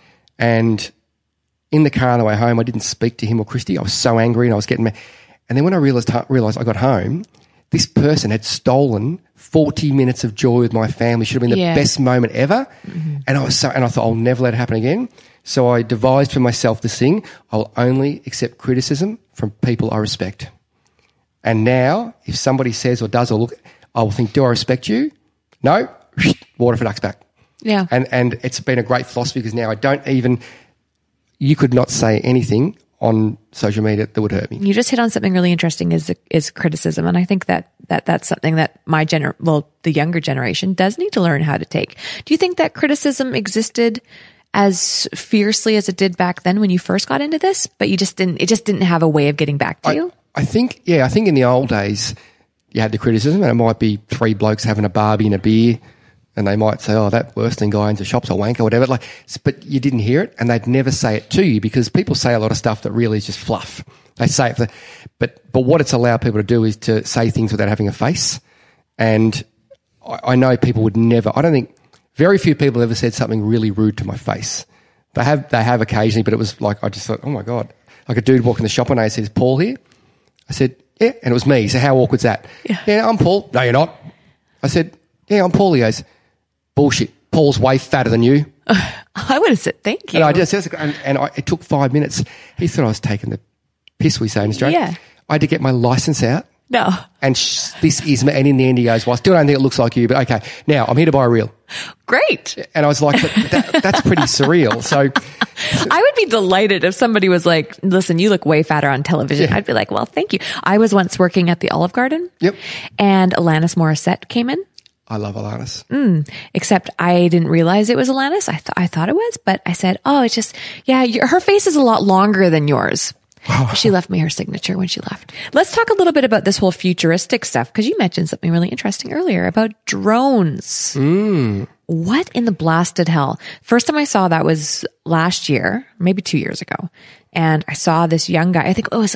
And in the car on the way home, I didn't speak to him or Christy. I was so angry and I was getting mad. And then when I realised I got home, this person had stolen 40 minutes of joy with my family. Should have been the best moment ever. Mm-hmm. And I thought, I'll never let it happen again. So I devised for myself this thing: I'll only accept criticism from people I respect. And now, if somebody says or does or look, I will think, do I respect you? No? Water for ducks back. Yeah. And it's been a great philosophy, because now you could not say anything on social media that would hurt me. You just hit on something really interesting is criticism. And I think that's something that the younger generation does need to learn how to take. Do you think that criticism existed as fiercely as it did back then when you first got into this, but it just didn't have a way of getting back to you? I think in the old days you had the criticism, and it might be 3 blokes having a barbie and a beer, and they might say, oh, that Worsting guy owns a shop's a wanker or whatever. But you didn't hear it, and they'd never say it to you, because people say a lot of stuff that really is just fluff. They say it, but what it's allowed people to do is to say things without having a face. And I know people would never, I don't think, very few people ever said something really rude to my face. They have occasionally, but it was like, I just thought, oh my God. Like a dude walked in the shop one day and said, is Paul here? I said, yeah, and it was me. So how awkward's that? Yeah, I'm Paul. No, you're not. I said, yeah, I'm Paul. He goes, bullshit. Paul's way fatter than you. I would have said thank you. And I just said, it took 5 minutes. He thought I was taking the piss, we say in Australia. Yeah. I had to get my license out. No. And this is me. And in the end he goes, well, I still don't think it looks like you, but okay, now I'm here to buy a reel. Great. And I was like, but that's pretty surreal. So I would be delighted if somebody was like, listen, you look way fatter on television. Yeah. I'd be like, well, thank you. I was once working at the Olive Garden. Yep. And Alanis Morissette came in. I love Alanis. Except I didn't realize it was Alanis. I thought it was, but I said, oh, it's just, her face is a lot longer than yours. She left me her signature when she left. Let's talk a little bit about this whole futuristic stuff, because you mentioned something really interesting earlier about drones. What in the blasted hell? First time I saw that was last year, maybe 2 years ago. And I saw this young guy, I think it was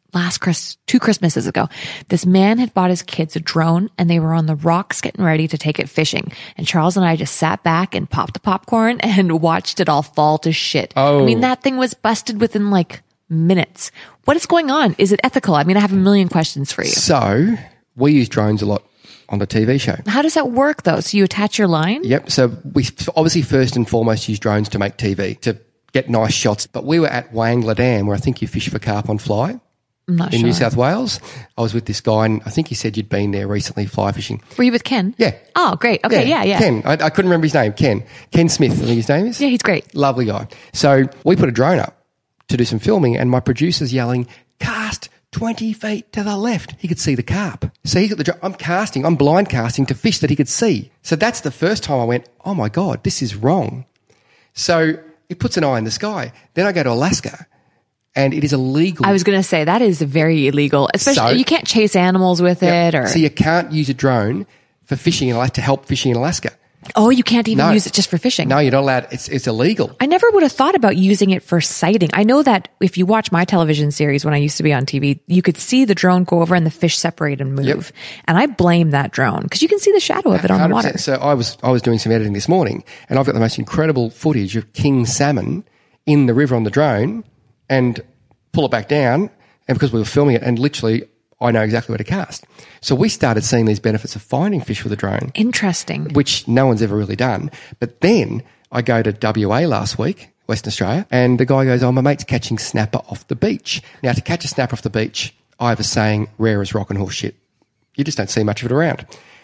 2 Christmases ago. This man had bought his kids a drone, and they were on the rocks getting ready to take it fishing. And Charles and I just sat back and popped the popcorn and watched it all fall to shit. Oh. I mean, that thing was busted within minutes. What is going on? Is it ethical? I mean, I have a million questions for you. So we use drones a lot on the TV show. How does that work though? So you attach your line? Yep. So we obviously first and foremost use drones to make TV, to get nice shots. But we were at Wangla Dam, where I think you fish for carp on fly. I'm not in sure. New South Wales. I was with this guy, and I think he said you'd been there recently fly fishing. Were you with Ken? Yeah. Oh, great. Okay. Yeah. Ken. I couldn't remember his name. Ken Smith, I think his name is. Yeah, he's great. Lovely guy. So we put a drone up to do some filming, and my producer's yelling, cast 20 feet to the left. He could see the carp. So he got the drone. I'm blind casting to fish that he could see. So that's the first time I went, oh my God, this is wrong. So it puts an eye in the sky. Then I go to Alaska and it is illegal. I was going to say that is very illegal, especially So- you can't chase animals with it or, So you can't use a drone for fishing in Alaska, to help fishing in Alaska. oh, you can't even No. use it just for fishing. No, you're not allowed. It's illegal. I never would have thought about using it for sighting. I know that if you watch my television series when I used to be on TV, you could see the drone go over and the fish separate and move. Yep. And I blame that drone because you can see the shadow of it on the 100%. water. So I was doing some editing this morning, and I've got the most incredible footage of king salmon in the river on the drone, and pull it back down, and because we were filming it, and literally I know exactly where to cast. So we started seeing these benefits of finding fish with a drone, Interesting. which no one's ever really done. But then I go to WA last week, Western Australia, and the guy goes, oh, my mate's catching snapper off the beach. Now, to catch a snapper off the beach, I have a saying, rare as rock and horse shit. You just don't see much of it around.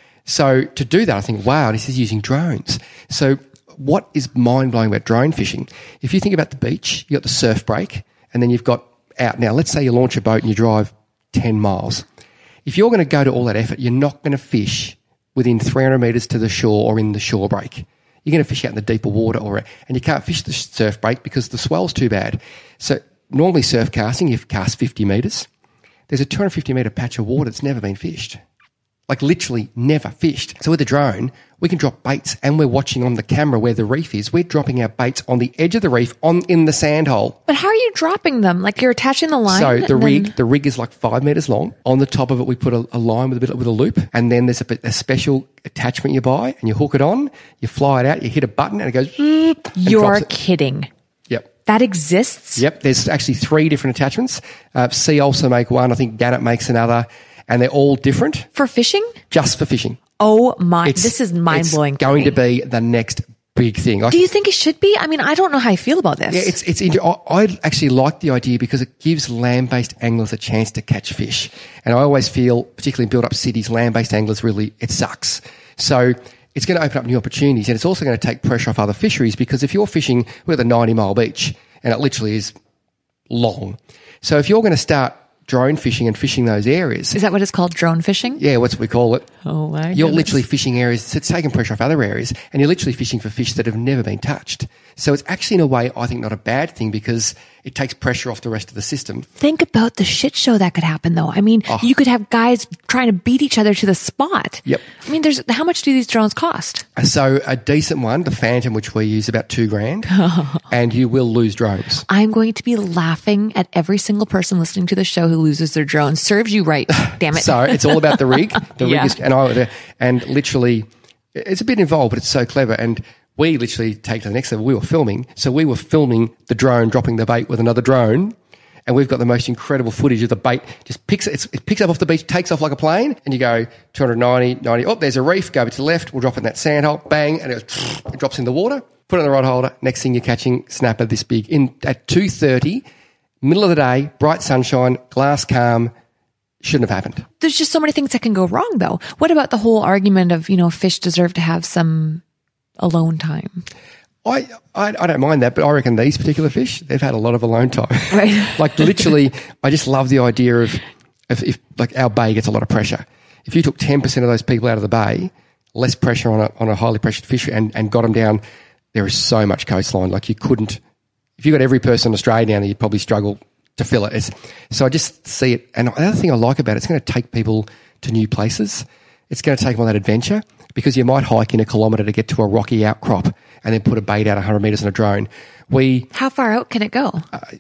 So to do that, I think, wow, this is using drones. So what is mind-blowing about drone fishing? If you think about the beach, you've got the surf break, and then you've got out. Now, let's say you launch a boat and you drive 10 miles. If you're going to go to all that effort, you're not going to fish within 300 metres to the shore or in the shore break. You're going to fish out in the deeper water, and you can't fish the surf break because the swell's too bad. So normally surf casting, you cast 50 metres. There's a 250 metre patch of water that's never been fished. Like literally never fished. So with the drone, we can drop baits, and we're watching on the camera where the reef is. We're dropping our baits on the edge of the reef, in the sand hole. But how are you dropping them? Like you're attaching the line? So and then- the rig is like 5 metres long. On the top of it, we put a line with a loop, and then there's a special attachment you buy, and you hook it on, you fly it out, you hit a button, and it goes. And You're drops it. kidding. Yep. That exists? Yep. There's actually 3 different attachments. Sea also make one. I think Gannett makes another, and they're all different, For fishing? just for fishing. Oh my, this is mind-blowing. It's going to be the next big thing. Do you think it should be? I mean, I don't know how I feel about this. Yeah, I actually like the idea because it gives land-based anglers a chance to catch fish. And I always feel, particularly in built-up cities, land-based anglers really, it sucks. So it's going to open up new opportunities, and it's also going to take pressure off other fisheries, because if you're fishing with a 90-mile beach, and it literally is long. So if you're going to start drone fishing and fishing those areas, Is that what it's called? Drone fishing? yeah, what's what we call it. Oh my You're goodness. literally fishing areas, so it's taking pressure off other areas, and you're literally fishing for fish that have never been touched. So it's actually, in a way, I think not a bad thing, because it takes pressure off the rest of the system. Think about the shit show that could happen, though. I mean, you could have guys trying to beat each other to the spot. Yep. I mean, how much do these drones cost? So a decent one, the Phantom, which we use, about $2,000, and you will lose drones. I'm going to be laughing at every single person listening to the show who loses their drone. Serves you right, damn it. So it's all about the rig. The Yeah. rig is, and literally, it's a bit involved, but it's so clever. And we literally take it to the next level. We were filming, so we were filming the drone dropping the bait with another drone, and we've got the most incredible footage of the bait. Just picks it picks up off the beach, takes off like a plane, and you go 290, 90. Oh, there's a reef. Go over to the left. We'll drop it in that sand hole. Bang, and it drops in the water. Put it in the rod holder. Next thing, you're catching snapper this big at 2:30, middle of the day, bright sunshine, glass calm. Shouldn't have happened. There's just so many things that can go wrong, though. What about the whole argument of, fish deserve to have some alone time? I don't mind that, but I reckon these particular fish, they've had a lot of alone time. Right. Like literally, I just love the idea of if like our bay gets a lot of pressure. If you took 10% of those people out of the bay, less pressure on a highly pressured fish, and got them down, there is so much coastline. Like you couldn't, if you got every person in Australia down there, you'd probably struggle to fill it. So I just see it. And the other thing I like about it, it's going to take people to new places. It's going to take them on that adventure, because you might hike in a kilometre to get to a rocky outcrop and then put a bait out 100 metres in a drone. How far out can it go?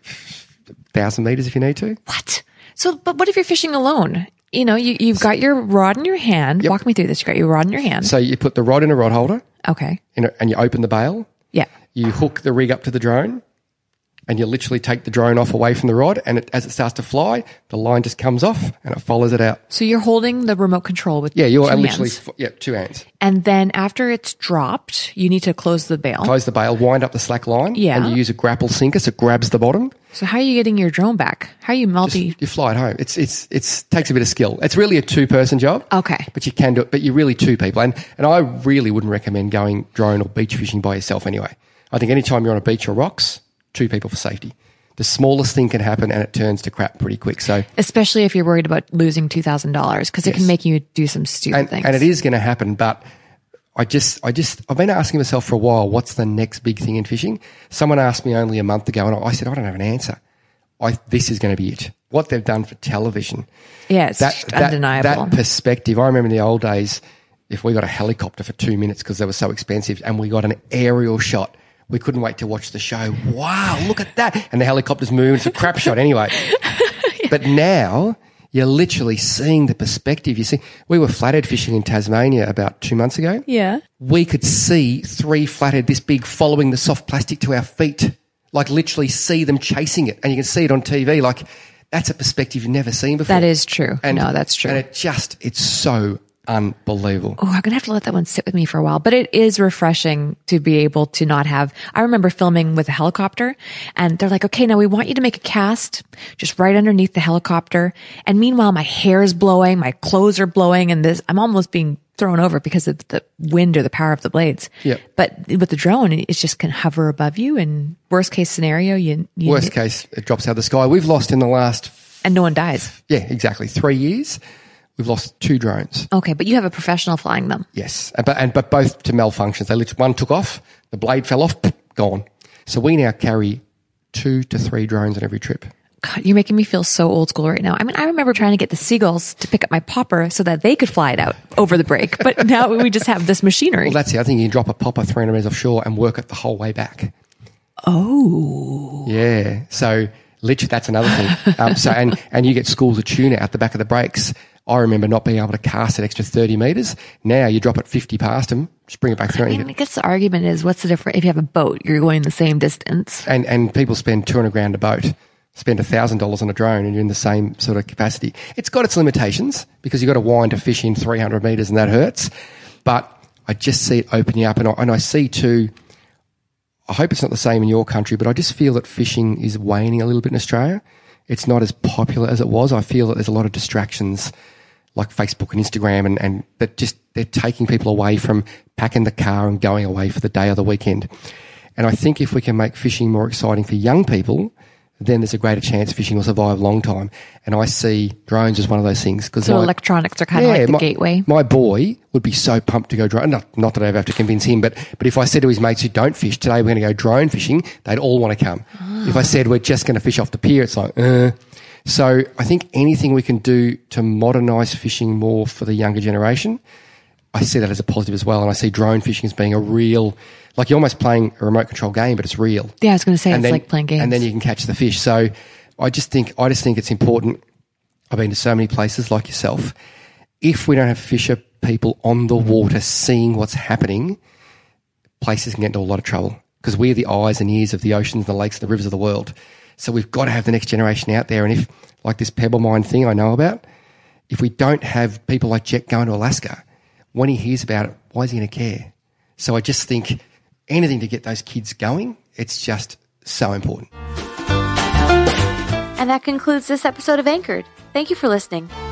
1,000 metres if you need to. What? So, but what if you're fishing alone? You've got your rod in your hand. Yep. Walk me through this. You've got your rod in your hand. So you put the rod in a rod holder, Okay. and you open the bail. Yeah. You hook the rig up to the drone, and you literally take the drone off away from the rod, and as it starts to fly, the line just comes off and it follows it out. So you're holding the remote control with Yeah, two literally, hands. 2 hands. And then after it's dropped, you need to close the bail. Close the bail, wind up the slack line, Yeah. and you use a grapple sinker so it grabs the bottom. So how are you getting your drone back? How are you You fly it home. It takes a bit of skill. It's really a 2-person job. Okay. But you can do it, but you're really 2 people. And I really wouldn't recommend going drone or beach fishing by yourself anyway. I think anytime you're on a beach or rocks, 2 people for safety. The smallest thing can happen and it turns to crap pretty quick. So, Especially if you're worried about losing $2,000, because it can make you do some stupid things. and it is going to happen, but I've been asking myself for a while, what's the next big thing in fishing? Someone asked me only a month ago, and I said, I don't have an answer. This is going to be it. What they've done for television. Yeah, it's just undeniable. That perspective. I remember in the old days, if we got a helicopter for 2 minutes because they were so expensive and we got an aerial shot, we couldn't wait to watch the show. Wow, look at that. And the helicopter's moving. It's a crap shot anyway. Yeah. But now you're literally seeing the perspective. You see, we were flathead fishing in Tasmania about 2 months ago. Yeah. We could see 3 flathead this big following the soft plastic to our feet, like literally see them chasing it. And you can see it on TV. Like, that's a perspective you've never seen before. That is true. No, that's true. And it's so unbelievable. Oh, I'm going to have to let that one sit with me for a while. But it is refreshing to be able to not have... I remember filming with a helicopter and they're like, okay, now we want you to make a cast just right underneath the helicopter. And meanwhile, my hair is blowing, my clothes are blowing, and I'm almost being thrown over because of the wind or the power of the blades. Yep. But with the drone, it just can hover above you, and worst case scenario, worst case, it drops out of the sky. We've lost in the last... And no one dies. Yeah, exactly. 3 years. We've lost 2 drones. Okay, but you have a professional flying them. Yes, but both to malfunctions. They literally, one took off, the blade fell off, gone. So we now carry 2 to 3 drones on every trip. God, you're making me feel so old school right now. I mean, I remember trying to get the seagulls to pick up my popper so that they could fly it out over the break. But now we just have this machinery. Well, that's it. I think you can drop a popper 300 meters offshore and work it the whole way back. Oh. Yeah. So literally, that's another thing. And you get schools of tuna out the back of the breaks. I remember not being able to cast an extra 30 metres. Now you drop it 50 past them, just bring it back through. I guess the argument is, what's the difference? If you have a boat, you're going the same distance. And people spend $200,000 a boat, spend $1,000 on a drone, and you're in the same sort of capacity. It's got its limitations because you've got to wind a fish in 300 metres and that hurts. But I just see it opening up. And I see too, I hope it's not the same in your country, but I just feel that fishing is waning a little bit in Australia. It's not as popular as it was. I feel that there's a lot of distractions like Facebook and Instagram and that just they're taking people away from packing the car and going away for the day or the weekend. And I think if we can make fishing more exciting for young people, then there's a greater chance fishing will survive a long time. And I see drones as one of those things. So electronics are kind of like the gateway. My boy would be so pumped to go drone. Not that I ever have to convince him, but if I said to his mates who don't fish, today we're going to go drone fishing, they'd all want to come. Oh. If I said we're just going to fish off the pier, it's like, So I think anything we can do to modernise fishing more for the younger generation, I see that as a positive as well. And I see drone fishing as being a real, like you're almost playing a remote control game, but it's real. Yeah, I was going to say, like playing games. And then you can catch the fish. So I just think it's important. I've been to so many places like yourself. If we don't have fisher people on the water seeing what's happening, places can get into a lot of trouble because we're the eyes and ears of the oceans, the lakes, and the rivers of the world. So we've got to have the next generation out there. And if, like this Pebble Mine thing I know about, if we don't have people like Jet going to Alaska, when he hears about it, why is he going to care? So I just think anything to get those kids going, it's just so important. And that concludes this episode of Anchored. Thank you for listening.